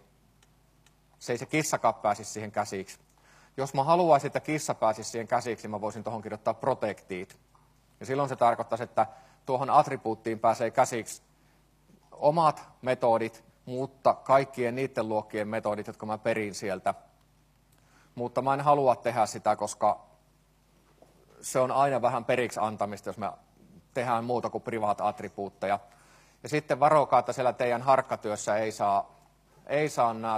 Se kissakaan pääsisi siihen käsiksi. Jos mä haluaisin, että kissa pääsisi siihen käsiksi, niin mä voisin tuohon kirjoittaa protected. Ja silloin se tarkoittaisi, että tuohon attribuuttiin pääsee käsiksi omat metodit, mutta kaikkien niiden luokkien metodit, jotka mä perin sieltä. Mutta mä en halua tehdä sitä, koska se on aina vähän periksi antamista, jos me tehdään muuta kuin privaat-attribuutteja. Ja sitten varokaa, että siellä teidän harkkatyössä ei saa nämä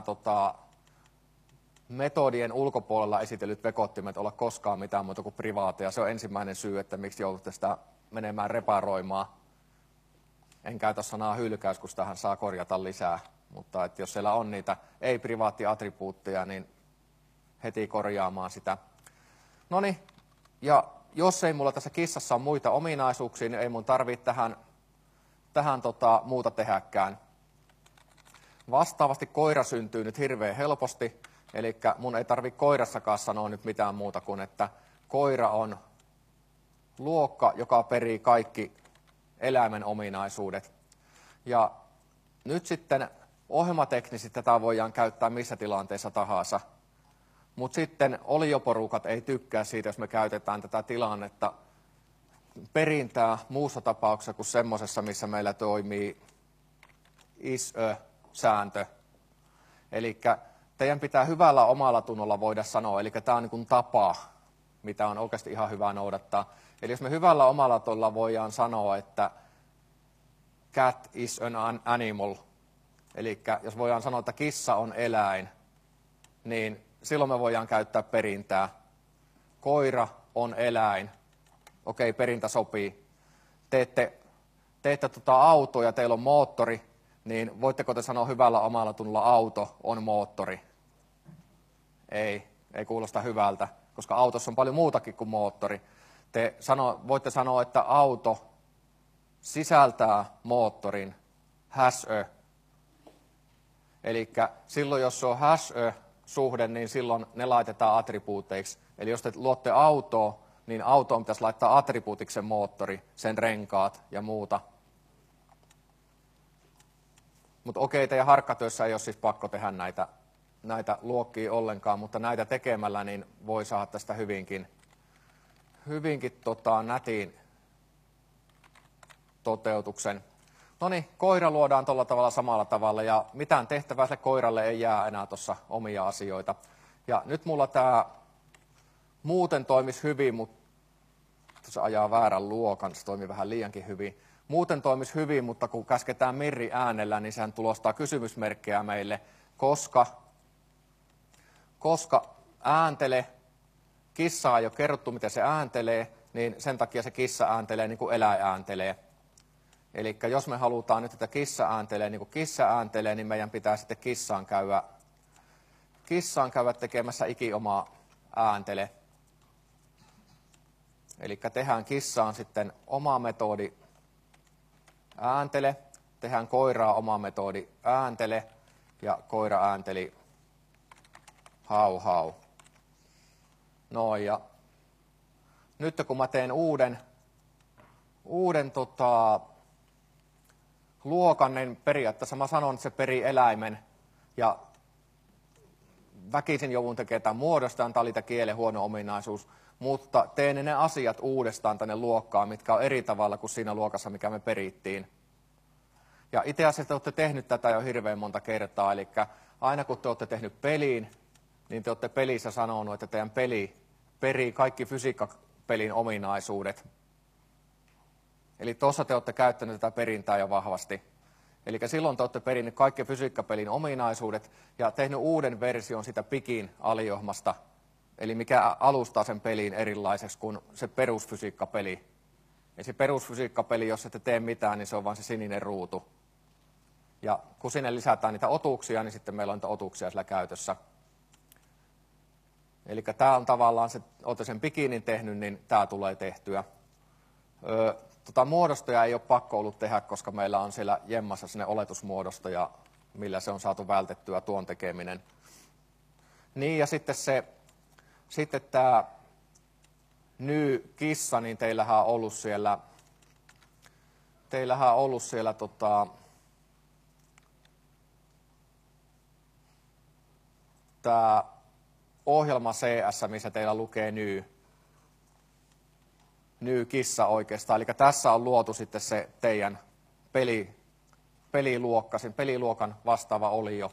metodien ulkopuolella esitellyt vekottimet olla koskaan mitään muuta kuin privaateja. Se on ensimmäinen syy, että miksi joudutte sitä menemään reparoimaan. En käytä sanaa hylkäys, kun sitähän saa korjata lisää. Mutta että jos siellä on niitä ei-privaatti-attribuutteja, niin heti korjaamaan sitä. Noniin, ja jos ei mulla tässä kissassa ole muita ominaisuuksia, niin ei mun tarvitse tähän muuta tehdäkään. Vastaavasti koira syntyy nyt hirveän helposti, eli mun ei tarvitse koirassakaan sanoa nyt mitään muuta kuin, että koira on luokka, joka perii kaikki eläimen ominaisuudet. Ja nyt sitten ohjelmateknisesti tätä voidaan käyttää missä tilanteessa tahansa. Mutta sitten olioporukat ei tykkää siitä, jos me käytetään tätä tilannetta perintää muussa tapauksessa kuin semmoisessa, missä meillä toimii is-sääntö. Eli teidän pitää hyvällä omalla tunnolla voida sanoa, eli tämä on niin kuin tapa, mitä on oikeasti ihan hyvä noudattaa. Eli jos me hyvällä omalla tunnolla voidaan sanoa, että cat is an animal, eli jos voidaan sanoa, että kissa on eläin, niin silloin me voidaan käyttää perintää. Koira on eläin. Okei, perintä sopii. Teette autoa ja teillä on moottori, niin voitteko te sanoa hyvällä omalla tunnolla auto on moottori? Ei kuulosta hyvältä, koska autossa on paljon muutakin kuin moottori. Voitte sanoa, että auto sisältää moottorin, has a. Eli silloin, jos se on has a suhde, niin silloin ne laitetaan attribuuteiksi. Eli jos te luotte autoa, niin autoon pitäisi laittaa attribuutiksi sen moottori, sen renkaat ja muuta. Mutta okei, teidän harkkatyössä ei ole siis pakko tehdä näitä luokkia ollenkaan, mutta näitä tekemällä niin voi saada tästä hyvinkin nätin toteutuksen. Noniin, koira luodaan tuolla tavalla samalla tavalla ja mitään tehtävää sille koiralle ei jää enää tuossa omia asioita. Ja nyt mulla tämä muuten toimisi hyvin, mutta se ajaa väärän luokan, se toimii vähän liiankin hyvin. Muuten toimisi hyvin, mutta kun käsketään Mirri äänellä, niin sehän tulostaa kysymysmerkkejä meille, koska kissaa ei ole kerrottu, miten se ääntelee, niin sen takia se kissa ääntelee niin kuin eläin ääntelee. Eli jos me halutaan nyt, että kissa ääntelee niin kuin kissa ääntelee, niin meidän pitää sitten kissaan käydä tekemässä ikiomaa ääntele. Eli tehdään kissaan sitten oma metodi ääntele, tehdään koiraa oma metodi ääntele ja koira äänteli hau hau. Noin, ja nyt kun mä teen uuden luokan, niin periaatteessa mä sanon, että se perii eläimen ja väkisin joudun tekemään tämän muodostaan, tämä oli tämä kielen huono ominaisuus, mutta teen ne asiat uudestaan tänne luokkaan, mitkä on eri tavalla kuin siinä luokassa, mikä me perittiin. Ja itse asiassa te olette tehnyt tätä jo hirveän monta kertaa, eli aina kun te olette tehnyt peliin, niin te olette pelissä sanonut, että teidän peli perii kaikki fysiikkapelin ominaisuudet. Eli tuossa te olette käyttäneet tätä perintää jo vahvasti. Eli silloin te olette perinneet kaikki fysiikkapelin ominaisuudet ja tehnyt uuden version sitä pikin aliohmasta, eli mikä alustaa sen peliin erilaiseksi kuin se perusfysiikkapeli. Ja se perusfysiikkapeli, jos ette tee mitään, niin se on vain se sininen ruutu. Ja kun sinne lisätään niitä otuksia, niin sitten meillä on niitä otuksia sillä käytössä. Eli tämä on tavallaan, olette sen bikinin tehnyt, niin tämä tulee tehtyä. Muodostoja ei ole pakko ollut tehdä, koska meillä on siellä jemmassa sinne oletusmuodostoja, millä se on saatu vältettyä tuon tekeminen. Niin, ja sitten tämä kissa, niin teillähän on ollut siellä tämä ohjelma CS, missä teillä lukee kissa oikeastaan. Eli tässä on luotu sitten se teidän peliluokka, sen peliluokan vastaava olio.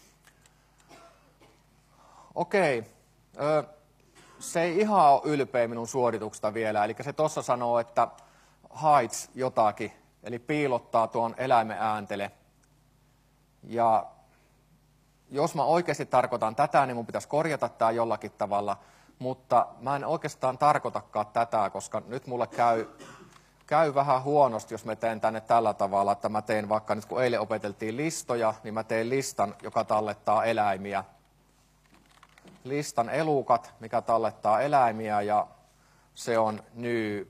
Okei, se ei ihan ole ylpeä minun suorituksesta vielä, eli se tuossa sanoo, että hides jotakin, eli piilottaa tuon eläimen ääntele. Ja jos mä oikeasti tarkoitan tätä, niin mun pitäisi korjata tämä jollakin tavalla, mutta mä en oikeastaan tarkoitakaan tätä, koska nyt mulle käy vähän huonosti, jos mä teen tänne tällä tavalla, että mä teen vaikka nyt kun eilen opeteltiin listoja, niin mä teen listan, joka tallettaa eläimiä. Listan elukat, mikä tallettaa eläimiä, ja se on new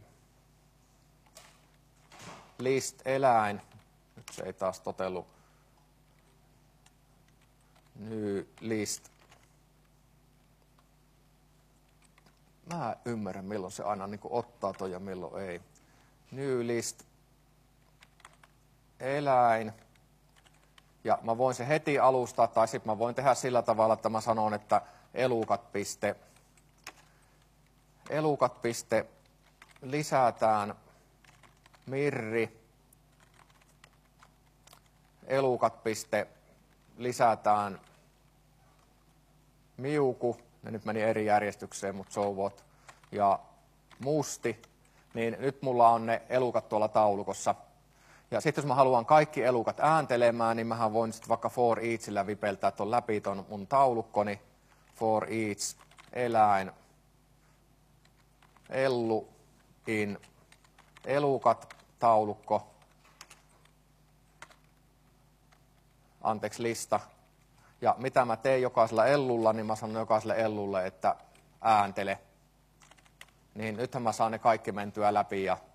list eläin. Nyt se ei taas totellu. New list. Mä en ymmärrä, milloin se aina niin kuin ottaa toi ja milloin ei. New list eläin. Ja mä voin se heti alustaa, tai sitten mä voin tehdä sillä tavalla, että mä sanon, että elukat lisätään mirri, elukat lisätään miuku, ne nyt meni eri järjestykseen, mutta so what, ja musti, niin nyt mulla on ne elukat tuolla taulukossa. Ja sitten jos mä haluan kaikki elukat ääntelemään, niin mähän voin sitten vaikka for eachillä vipeltää tuon läpi ton mun taulukkoni. For each eläin, ellu, in, elukat, taulukko, lista. Ja mitä mä teen jokaisella ellulla, niin mä sanon jokaiselle ellulle, että ääntele. Niin nythän mä saan ne kaikki mentyä läpi ja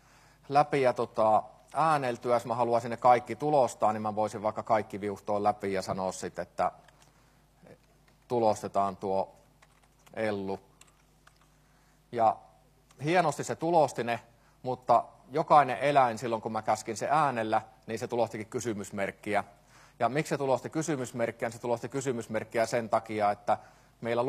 ääneltyä. Jos mä haluaisin ne kaikki tulostaa, niin mä voisin vaikka kaikki viuhtoa läpi ja sanoa sitten, että tulostetaan tuo ellu. Ja hienosti se tulosti ne, mutta jokainen eläin silloin, kun mä käskin se äänellä, niin se tulostikin kysymysmerkkiä. Ja miksi se tulosti kysymysmerkkiä? Se tulosti kysymysmerkkiä sen takia, että meillä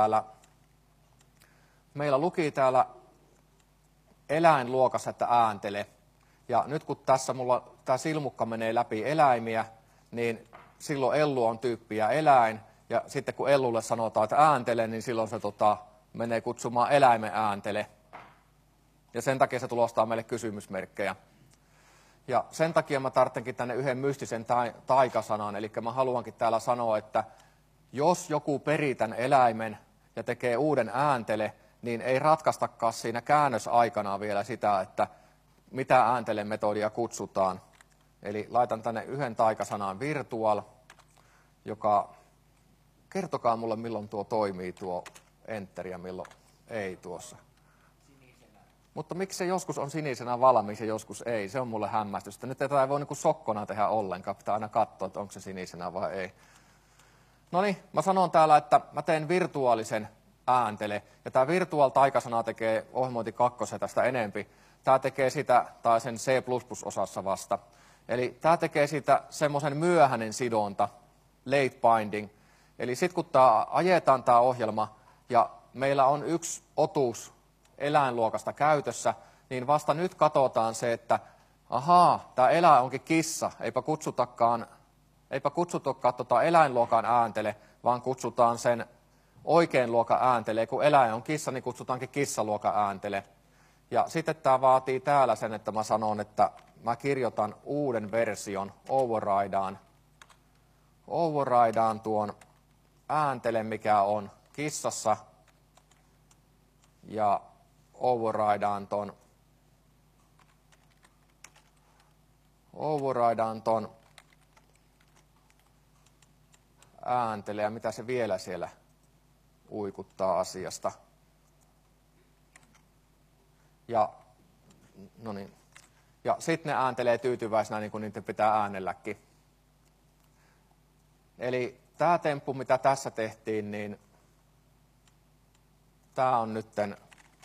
luki täällä eläinluokassa, että ääntele. Ja nyt kun tässä mulla tämä silmukka menee läpi eläimiä, niin silloin ellu on tyyppiä eläin. Ja sitten kun ellulle sanotaan, että ääntele, niin silloin se menee kutsumaan eläimen ääntele. Ja sen takia se tulostaa meille kysymysmerkkejä. Ja sen takia mä tarvitsenkin tänne yhden mystisen taikasanan. Eli mä haluankin täällä sanoa, että jos joku perii tämän eläimen ja tekee uuden ääntele, niin ei ratkaistakaan siinä käännösaikana vielä sitä, että mitä ääntelemetodia kutsutaan. Eli laitan tänne yhden taikasanan virtual, joka, kertokaa mulle milloin tuo toimii tuo enter ja milloin ei tuossa. Sinisenä. Mutta miksi se joskus on sinisenä valmis ja joskus ei, se on mulle hämmästystä. Nyt tätä ei voi niin kuin sokkona tehdä ollenkaan, pitää aina katsoa, että onko se sinisenä vai ei. No niin, mä sanon täällä, että mä teen virtuaalisen ääntele, ja tämä virtual taikasana tekee ohjelmointi 2 tästä enempi. Tämä tekee sitä, tai sen C++-osassa vasta. Eli tämä tekee sitä semmoisen myöhäinen sidonta, late binding. Eli sitten kun ajetaan tämä ohjelma, ja meillä on yksi otus eläinluokasta käytössä, niin vasta nyt katsotaan se, että ahaa, tämä eläin onkin kissa, eipä kutsutakaan eläinluokan ääntele, vaan kutsutaan sen oikein luokan ääntele. Kun eläin on kissa, niin kutsutaankin kissaluokan ääntele. Ja sitten tämä vaatii täällä sen, että mä sanon, että mä kirjoitan uuden version, overridaan tuon ääntele, mikä on kissassa, ja overridaan ton ääntele, ja mitä se vielä siellä uikuttaa asiasta. Ja, no niin. Ja sitten ne ääntelee tyytyväisenä, niin kuin niiden pitää äänelläkin. Eli tämä temppu, mitä tässä tehtiin, niin tämä on nytten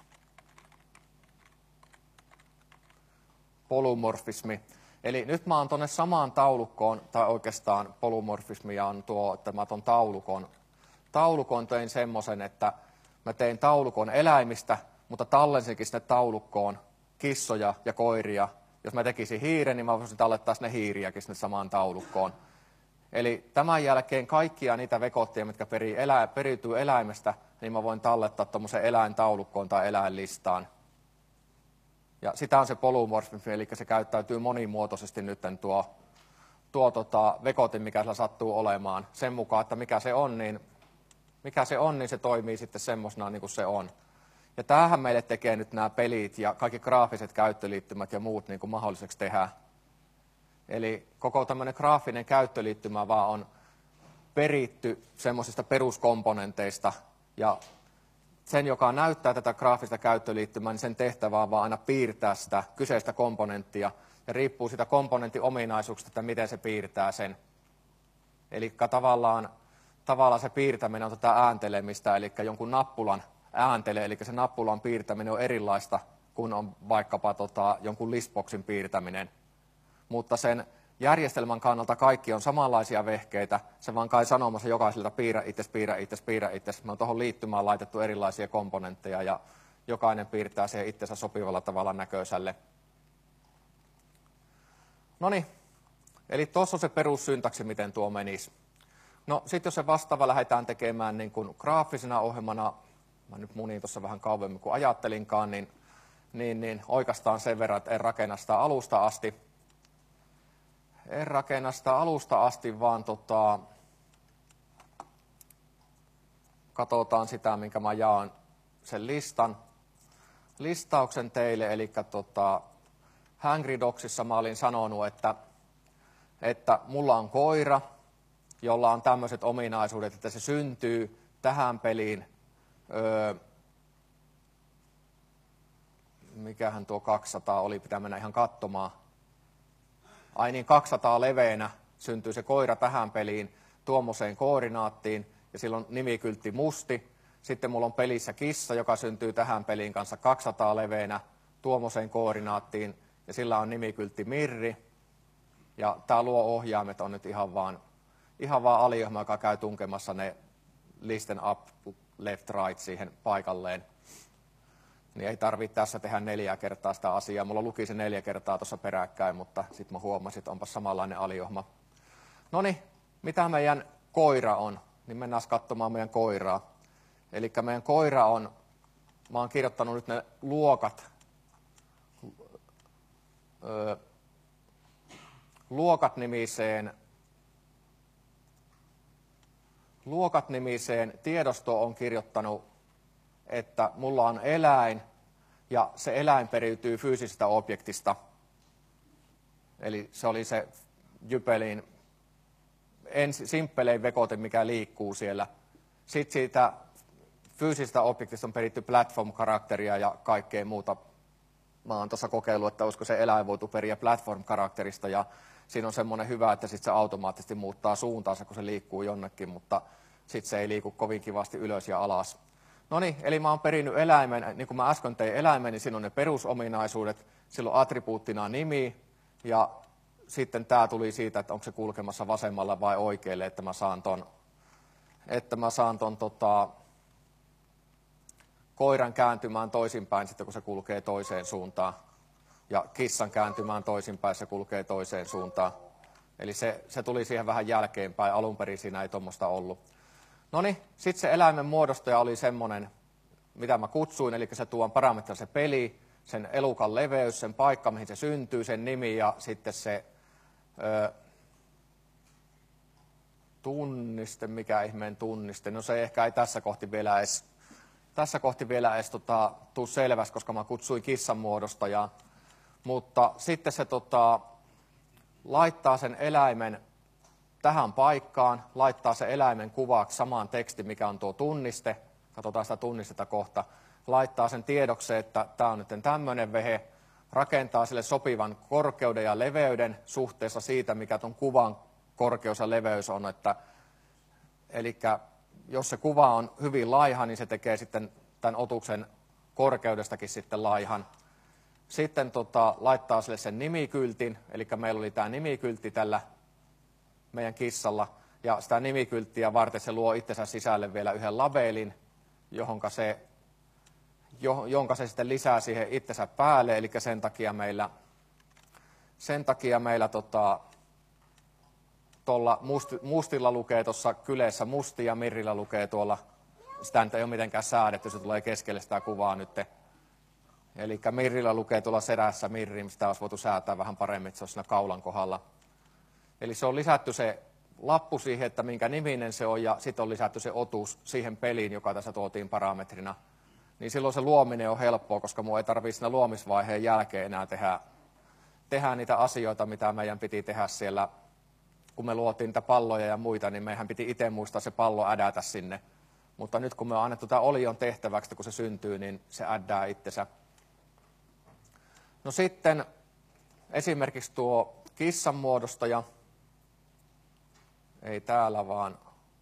polymorfismi. Eli nyt mä oon tuonne samaan taulukkoon, tai oikeastaan polymorfismia on tuo, että mä tuon taulukon tein semmoisen, että mä tein taulukon eläimistä, mutta tallensinkin sinne taulukkoon kissoja ja koiria. Jos mä tekisin hiiren, niin mä voisin tallettaa sinne hiiriäkin sinne samaan taulukkoon. Eli tämän jälkeen kaikkia niitä vekotteja, mitkä periytyy eläimestä, niin mä voin tallettaa tuommoisen eläintaulukkoon tai eläinlistaan. Ja sitä on se polymorfismi, eli se käyttäytyy monimuotoisesti nyt tuo vekotin, mikä sillä sattuu olemaan. Sen mukaan, että mikä se on, niin se toimii sitten semmoisena niin kuin se on. Ja tämähän meille tekee nyt nämä pelit ja kaikki graafiset käyttöliittymät ja muut niin kuin mahdolliseksi tehdä. Eli koko tämmöinen graafinen käyttöliittymä vaan on peritty semmoisista peruskomponenteista. Ja sen, joka näyttää tätä graafista käyttöliittymää, niin sen tehtävä on vaan aina piirtää sitä kyseistä komponenttia. Ja riippuu siitä komponentin ominaisuuksista, että miten se piirtää sen. Eli tavallaan se piirtäminen on tätä ääntelemistä, eli jonkun nappulan ääntele, eli se nappulan piirtäminen on erilaista kuin on vaikkapa jonkun listboxin piirtäminen. Mutta sen järjestelmän kannalta kaikki on samanlaisia vehkeitä, se vaan kai sanomassa jokaiselta piirrä itses. Me on tuohon liittymään laitettu erilaisia komponentteja ja jokainen piirtää siihen itsensä sopivalla tavalla näköiselle. Noniin, eli tuossa on se perussyntaksi, miten tuo menisi. No sitten jos se vastaava lähdetään tekemään niin kuin graafisena ohjelmana, mä nyt munin tuossa vähän kauemmin kuin ajattelinkaan, niin oikeastaan sen verran, että en rakenna sitä alusta asti. En rakenna sitä alusta asti, vaan katsotaan sitä, minkä mä jaan sen listauksen teille. Eli Hangry Dogsissa mä olin sanonut, että mulla on koira, jolla on tämmöiset ominaisuudet, että se syntyy tähän peliin. Mikähän tuo 200 oli, pitää mennä ihan katsomaan. Ai niin, 200 leveänä syntyy se koira tähän peliin tuommoiseen koordinaattiin, ja sillä on nimikyltti musti. Sitten mulla on pelissä kissa, joka syntyy tähän peliin kanssa 200 leveänä tuommoiseen koordinaattiin, ja sillä on nimikyltti Mirri. Ja tämä luo ohjaimet on nyt ihan vaan aliohjelma, joka käy tunkemassa ne listen up, left, right siihen paikalleen. Niin ei tarvitse tässä tehdä 4 kertaa sitä asiaa. Mulla luki se 4 kertaa tuossa peräkkäin, mutta sitten mä huomasin, että onpas samanlainen aliohjelma. Noniin, mitä meidän koira on? Niin mennään katsomaan meidän koiraa. Eli meidän koira on, mä oon kirjoittanut nyt ne luokat-nimiseen tiedostoon on kirjoittanut, että mulla on eläin ja se eläin periytyy fyysisestä objektista. Eli se oli se Jypelin simppelein vekote, mikä liikkuu siellä. Sitten siitä fyysisestä objektista on peritty platform-karakteria ja kaikkea muuta. Mä oon tuossa kokeillut, että olisiko se eläin voitu periä platform-karakterista, ja siinä on semmoinen hyvä, että sit se automaattisesti muuttaa suuntaansa, kun se liikkuu jonnekin, mutta sitten se ei liiku kovin kivasti ylös ja alas. No niin, eli mä oon perinnyt eläimen, niin kuin mä äsken tein eläimen, niin siinä on ne perusominaisuudet, silloin attribuuttina nimi, ja sitten tämä tuli siitä, että onko se kulkemassa vasemmalla vai oikealle, että mä saan ton koiran kääntymään toisinpäin sitten, kun se kulkee toiseen suuntaan. Ja kissan kääntymään toisinpäin, se kulkee toiseen suuntaan. Eli se tuli siihen vähän jälkeenpäin, alun perin siinä ei tuommoista ollut. No niin, sitten se eläimen muodostaja oli semmoinen, mitä mä kutsuin, eli se tuon parametrilla se peli, sen elukan leveys, sen paikka, mihin se syntyy, sen nimi ja sitten se tunniste, mikä ihmeen tunniste. No se ehkä ei tässä kohti vielä edes tuu selväksi, koska mä kutsuin kissan muodostajaa. Mutta sitten se laittaa sen eläimen tähän paikkaan, laittaa sen eläimen kuvaksi samaan tekstin, mikä on tuo tunniste. Katsotaan sitä tunnistetta kohta. Laittaa sen tiedokseen, että tämä on nyt tämmöinen vehe. Rakentaa sille sopivan korkeuden ja leveyden suhteessa siitä, mikä tuon kuvan korkeus ja leveys on. Eli jos se kuva on hyvin laiha, niin se tekee sitten tämän otuksen korkeudestakin sitten laihan. Sitten laittaa sille sen nimikyltin, eli meillä oli tämä nimikyltti tällä meidän kissalla, ja sitä nimikylttiä varten se luo itsensä sisälle vielä yhden labelin, jonka se sitten lisää siihen itsensä päälle, eli sen takia meillä tuolla mustilla lukee tuossa kyleessä musti ja mirrillä lukee tuolla, sitä nyt ei ole mitenkään säädetty, se tulee keskelle sitä kuvaa nyt. Eli mirrillä lukee tuolla sedässä mirri, sitä olisi voitu säätää vähän paremmin, että se on siinä kaulan kohdalla. Eli se on lisätty se lappu siihen, että minkä niminen se on, ja sitten on lisätty se otus siihen peliin, joka tässä tuotiin parametrina. Niin silloin se luominen on helppoa, koska minun ei tarvitse siinä luomisvaiheen jälkeen enää tehdä niitä asioita, mitä meidän piti tehdä siellä. Kun me luotiin niitä palloja ja muita, niin meidän piti itse muistaa se pallo ädätä sinne. Mutta nyt kun me on annettu tämä olion tehtäväksi, kun se syntyy, niin se äddää itsensä. No sitten esimerkiksi tuo kissan muodostaja, ei täällä vaan,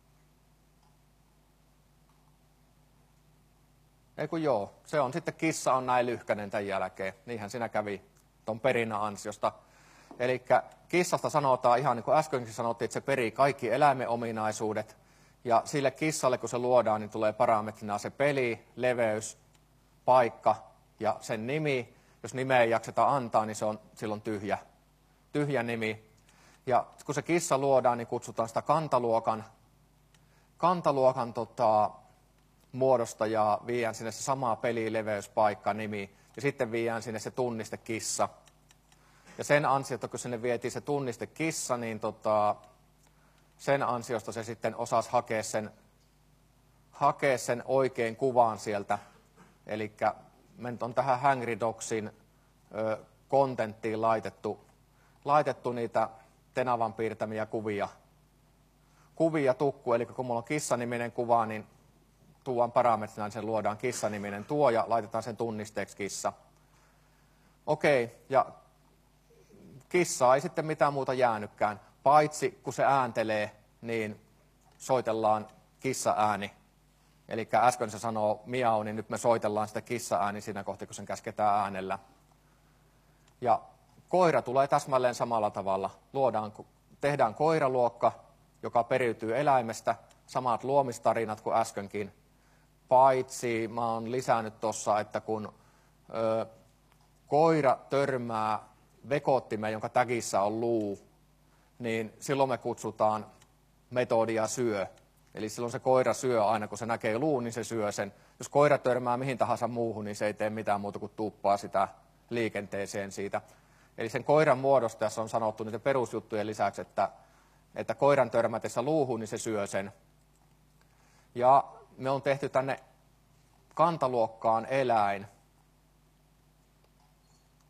ei kun joo, se on sitten kissa on näin lyhkäinen tämän jälkeen, niinhän siinä kävi ton perinnän ansiosta. Eli kissasta sanotaan ihan niin kuin äskenkin sanottiin, että se perii kaikki eläimen ominaisuudet, ja sille kissalle kun se luodaan, niin tulee parametrina se peli, leveys, paikka ja sen nimi. Jos nimeä ei jakseta antaa, niin se on silloin tyhjä nimi. Ja kun se kissa luodaan, niin kutsutaan sitä kantaluokan muodostajaa, viedään sinne se sama peli, leveys, paikka, nimi, ja sitten viedään sinne se tunniste kissa. Ja sen ansiosta, kun sinne vietiin se tunniste kissa, niin sen ansiosta se sitten osasi hakea sen oikein kuvan sieltä. Eli me nyt on tähän Hangry Dogsin kontenttiin laitettu niitä tenavan piirtämiä kuvia tukku. Eli kun mulla on kissaniminen kuva, niin tuon parametrina niin sen luodaan kissaniminen tuo ja laitetaan sen tunnisteeksi kissa. Okei, ja kissaa ei sitten mitään muuta jäänytkään, paitsi kun se ääntelee, niin soitellaan kissa-ääni. Eli äsken se sanoo miau, niin nyt me soitellaan sitä kissa-ääni siinä kohtaa, kun sen käsketään äänellä. Ja koira tulee täsmälleen samalla tavalla. Tehdään koiraluokka, joka periytyy eläimestä, samat luomistarinat kuin äskenkin. Paitsi mä oon lisännyt tuossa, että kun koira törmää vekottimeen, jonka tagissa on luu, niin silloin me kutsutaan metodia syö. Eli silloin se koira syö aina, kun se näkee luun, niin se syö sen. Jos koira törmää mihin tahansa muuhun, niin se ei tee mitään muuta kuin tuuppaa sitä liikenteeseen siitä. Eli sen koiran muodostajassa on sanottu niiden perusjuttujen lisäksi, että koiran törmätessä luuhun, niin se syö sen. Ja me on tehty tänne kantaluokkaan eläin.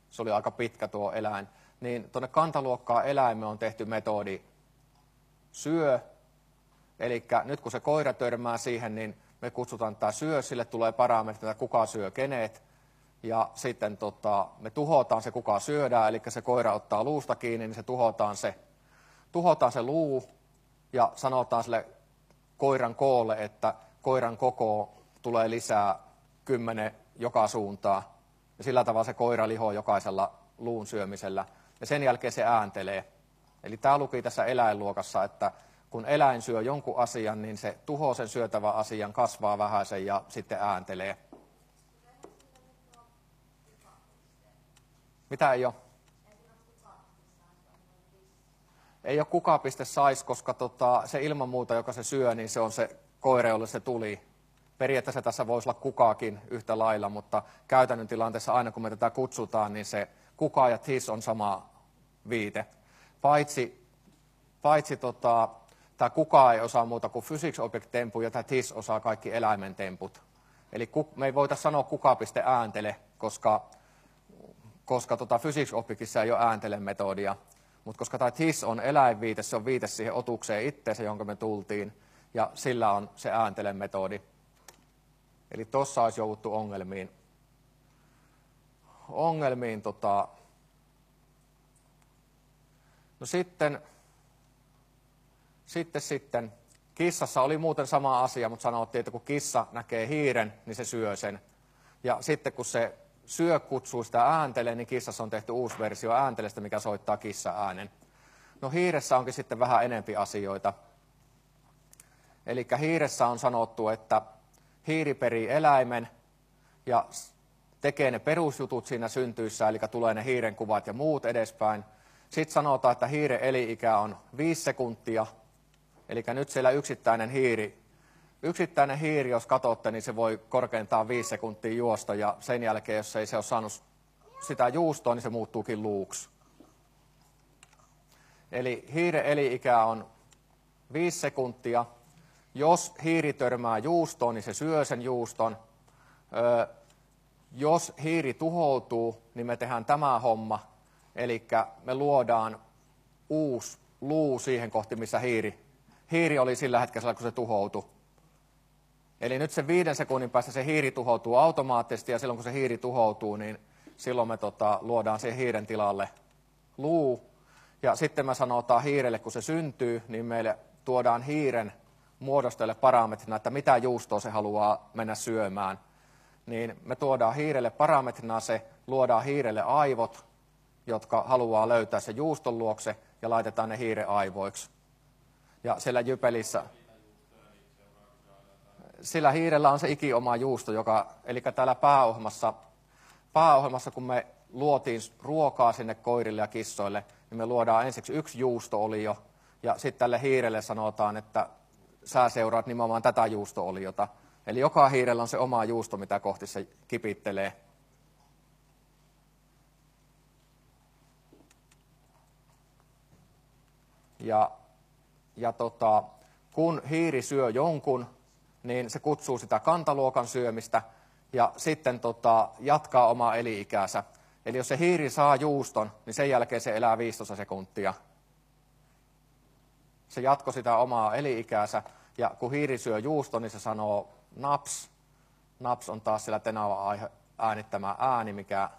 se oli aika pitkä tuo eläin, niin tuonne kantaluokkaan eläimeen on tehty metodi syö. Eli nyt kun se koira törmää siihen, niin me kutsutaan tämä syö, sille tulee parametrit, että kuka syö kenet. Ja sitten me tuhotaan se, kuka syödään, eli se koira ottaa luusta kiinni, niin se tuhotaan se luu ja sanotaan sille koiran koolle, että koiran koko tulee lisää 10 joka suuntaan. Ja sillä tavalla se koira lihoo jokaisella luun syömisellä. Ja sen jälkeen se ääntelee. Eli tämä luki tässä eläinluokassa, että kun eläin syö jonkun asian, niin se tuhoaa sen syötävän asian, kasvaa vähäisen ja sitten ääntelee. Mitä ei ole? Ei ole kukapiste sais, koska se ilman muuta, joka se syö, niin se on se koira, jolle se tuli. Periaatteessa tässä voisi olla kukaakin yhtä lailla, mutta käytännön tilanteessa aina kun me tätä kutsutaan, niin se kuka ja tis on sama viite. Paitsi tämä kuka ei osaa muuta kuin physics object tempu ja tämä tis osaa kaikki eläimen temput. Eli me ei voitaisiin sanoa kukapiste ääntele, koska physics objectissa ei ole ääntele-metodia. Mutta koska tämä tis on eläinviite, se on viite siihen otukseen itseensä, jonka me tultiin, ja sillä on se ääntele-metodi. Eli tuossa olisi jouduttu ongelmiin. No sitten kissassa oli muuten sama asia, mutta sanottiin, että kun kissa näkee hiiren, niin se syö sen. Ja sitten kun se syö kutsuu sitä ääntelee, niin kissassa on tehty uusi versio ääntelestä, mikä soittaa kissa-äänen. No hiiressä onkin sitten vähän enempi asioita. Eli hiiressä on sanottu, että hiiri perii eläimen ja tekee ne perusjutut siinä syntyissä, eli tulee ne hiiren kuvat ja muut edespäin. Sitten sanotaan, että hiiren eli-ikä on 5 sekuntia, eli nyt siellä yksittäinen hiiri, jos katsotte, niin se voi korkeintaan 5 sekuntia juosta, ja sen jälkeen, jos ei se ole saanut sitä juustoa, niin se muuttuukin luuksi. Eli hiiren eli-ikä on 5 sekuntia. Jos hiiri törmää juustoon, niin se syö sen juuston. Jos hiiri tuhoutuu, niin me tehdään tämä homma. Eli me luodaan uusi luu siihen kohti, missä hiiri oli sillä hetkellä, kun se tuhoutui. Eli nyt sen 5 sekunnin päästä se hiiri tuhoutuu automaattisesti, ja silloin kun se hiiri tuhoutuu, niin silloin me luodaan siihen hiiren tilalle luu. Ja sitten me sanotaan hiirelle, kun se syntyy, niin meille tuodaan hiiren muodostajalle parametrina, että mitä juustoa se haluaa mennä syömään. Niin me tuodaan hiirelle parametrina se, luodaan hiirelle aivot, jotka haluaa löytää se juuston luokse, ja laitetaan ne hiiren aivoiksi. Ja siellä jypelissä, sillä hiirellä on se ikioma juusto, eli täällä pääohjelmassa, kun me luotiin ruokaa sinne koirille ja kissoille, niin me luodaan ensiksi 1 juusto-olio, ja sitten tälle hiirelle sanotaan, että sä seuraat nimenomaan tätä juusto-oliota. Eli joka hiirellä on se oma juusto, mitä kohti se kipittelee. Kun hiiri syö jonkun, niin se kutsuu sitä kantaluokan syömistä ja sitten jatkaa omaa eli-ikäänsä. Eli jos se hiiri saa juuston, niin sen jälkeen se elää 15 sekuntia. Se jatkoi sitä omaa eli-ikäänsä, ja kun hiiri syö juuston, niin se sanoo naps. Naps on taas siellä tenava äänittämä ääni, mikä...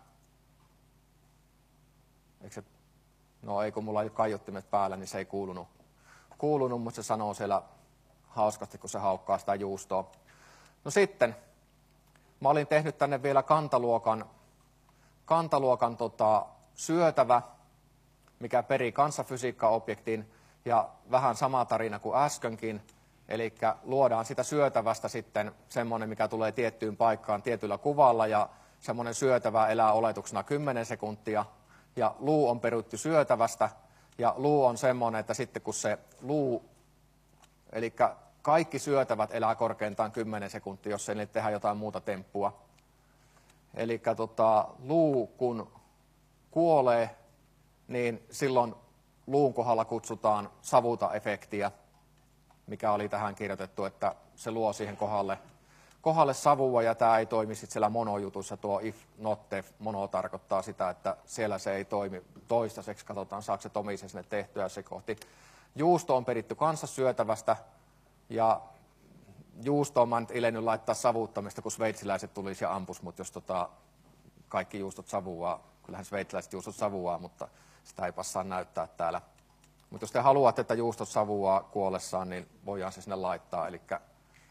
ei kun mulla ei ole kaiuttimet päällä, niin se ei kuulunut, mutta se sanoo siellä hauskasti, kun se haukkaa sitä juustoa. No sitten, mä olin tehnyt tänne vielä kantaluokan syötävä, mikä perii kanssafysiikkaobjektin, ja vähän sama tarina kuin äskenkin. Eli luodaan sitä syötävästä sitten semmoinen, mikä tulee tiettyyn paikkaan tietyllä kuvalla, ja semmoinen syötävä elää oletuksena 10 sekuntia, ja luu on peruttu syötävästä, ja luu on semmoinen, että sitten kun se luu, eli kaikki syötävät elää korkeintaan 10 sekuntia, jos ei niille tehdä jotain muuta temppua. Eli luu kun kuolee, niin silloin luun kohdalla kutsutaan savuta-efektiä, mikä oli tähän kirjoitettu, että se luo siihen kohdalle savua ja tämä ei toimi sitten siellä monojutussa. Tuo if not def mono tarkoittaa sitä, että siellä se ei toimi toistaiseksi. Katsotaan, saako se tomisen sinne tehtyä se kohti. Juusto on peritty kanssa syötävästä ja juustoon mä nyt ilennyt laittaa savuttamista, kun sveitsiläiset tulisi ja ampus, mutta jos kaikki juustot savuaa, kyllähän sveitsiläiset juustot savuaa, mutta sitä ei passaa näyttää täällä. Mutta jos te haluatte, että juustot savuaa kuollessaan, niin voidaan se sinne laittaa. Elikkä,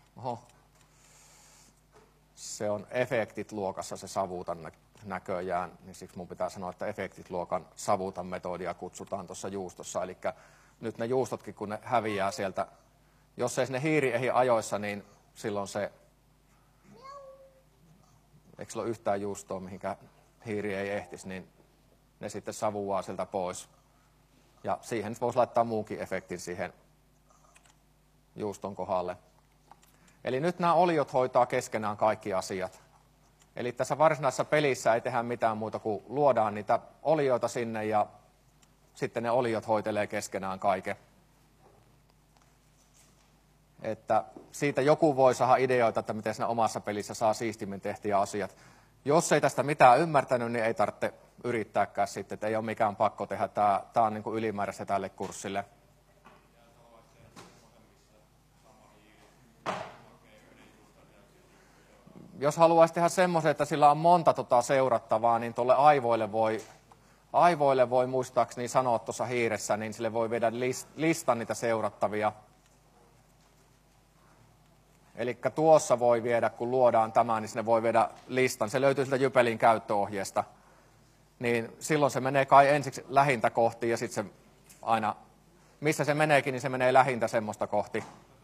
se on efektit luokassa se savuutan näköjään, niin siksi mun pitää sanoa, että efektit luokan savuutan metodia kutsutaan tuossa juustossa. Eli nyt ne juustotkin, kun ne häviää sieltä, jos ei sinne hiiri ehdi ajoissa, niin silloin se, eikö sillä ole yhtään juustoa, mihinkä hiiri ei ehtisi, niin ne sitten savuaa sieltä pois. Ja siihen voisi laittaa muunkin efektin siihen juuston kohdalle. Eli nyt nämä oliot hoitaa keskenään kaikki asiat. Eli tässä varsinaisessa pelissä ei tehdä mitään muuta kuin luodaan niitä olioita sinne ja sitten ne oliot hoitelee keskenään kaiken. Että siitä joku voi saada ideoita, että miten siinä omassa pelissä saa siistimmin tehtyä asiat. Jos ei tästä mitään ymmärtänyt, niin ei tarvitse yrittääkään sitten, että ei ole mikään pakko tehdä. Tämä on niin kuin ylimääräistä tälle kurssille. Jos haluaisi tehdä semmoisen, että sillä on monta seurattavaa, niin tuolle aivoille voi muistaakseni sanoa tuossa hiiressä, niin sille voi viedä listan niitä seurattavia. Eli tuossa voi viedä, kun luodaan tämä, niin sinne voi viedä listan. Se löytyy sieltä Jypelin käyttöohjeesta. Niin silloin se menee kai ensiksi lähintä kohti ja sitten se aina, missä se meneekin, niin se menee lähintä semmoista kohti.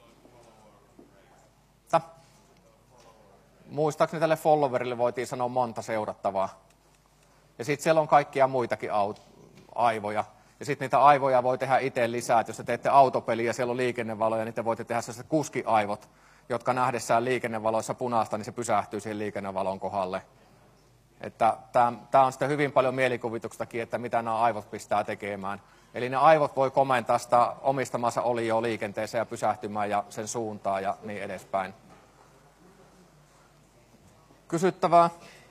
Muistaakseni tälle followerille voitiin sanoa monta seurattavaa. Ja sitten siellä on kaikkia muitakin aivoja. Ja sitten niitä aivoja voi tehdä itse lisää. Et jos te teette autopeliä ja siellä on liikennevaloja, niin te voitte tehdä sellaiset kuskiaivot, jotka nähdessään liikennevaloissa punaista, niin se pysähtyy siihen liikennevalon kohdalle. Että tämä on sitten hyvin paljon mielikuvituksestakin, että mitä nämä aivot pistää tekemään. Eli ne aivot voi komentaa sitä omistamansa olioa liikenteeseen ja pysähtymään ja sen suuntaan ja niin edespäin. Kysyttävää?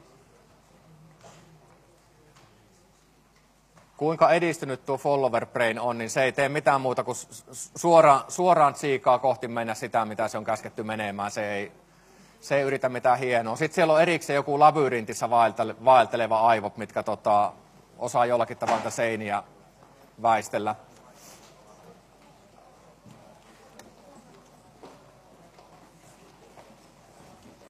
Kuinka edistynyt tuo follower brain on, niin se ei tee mitään muuta kuin suoraan tsiikaa kohti mennä sitä, mitä se on käsketty menemään. Se ei yritä mitään hienoa. Sitten siellä on erikseen joku labyrintissä vaelteleva aivot, mitkä osaa jollakin tavalla seiniä väistellä.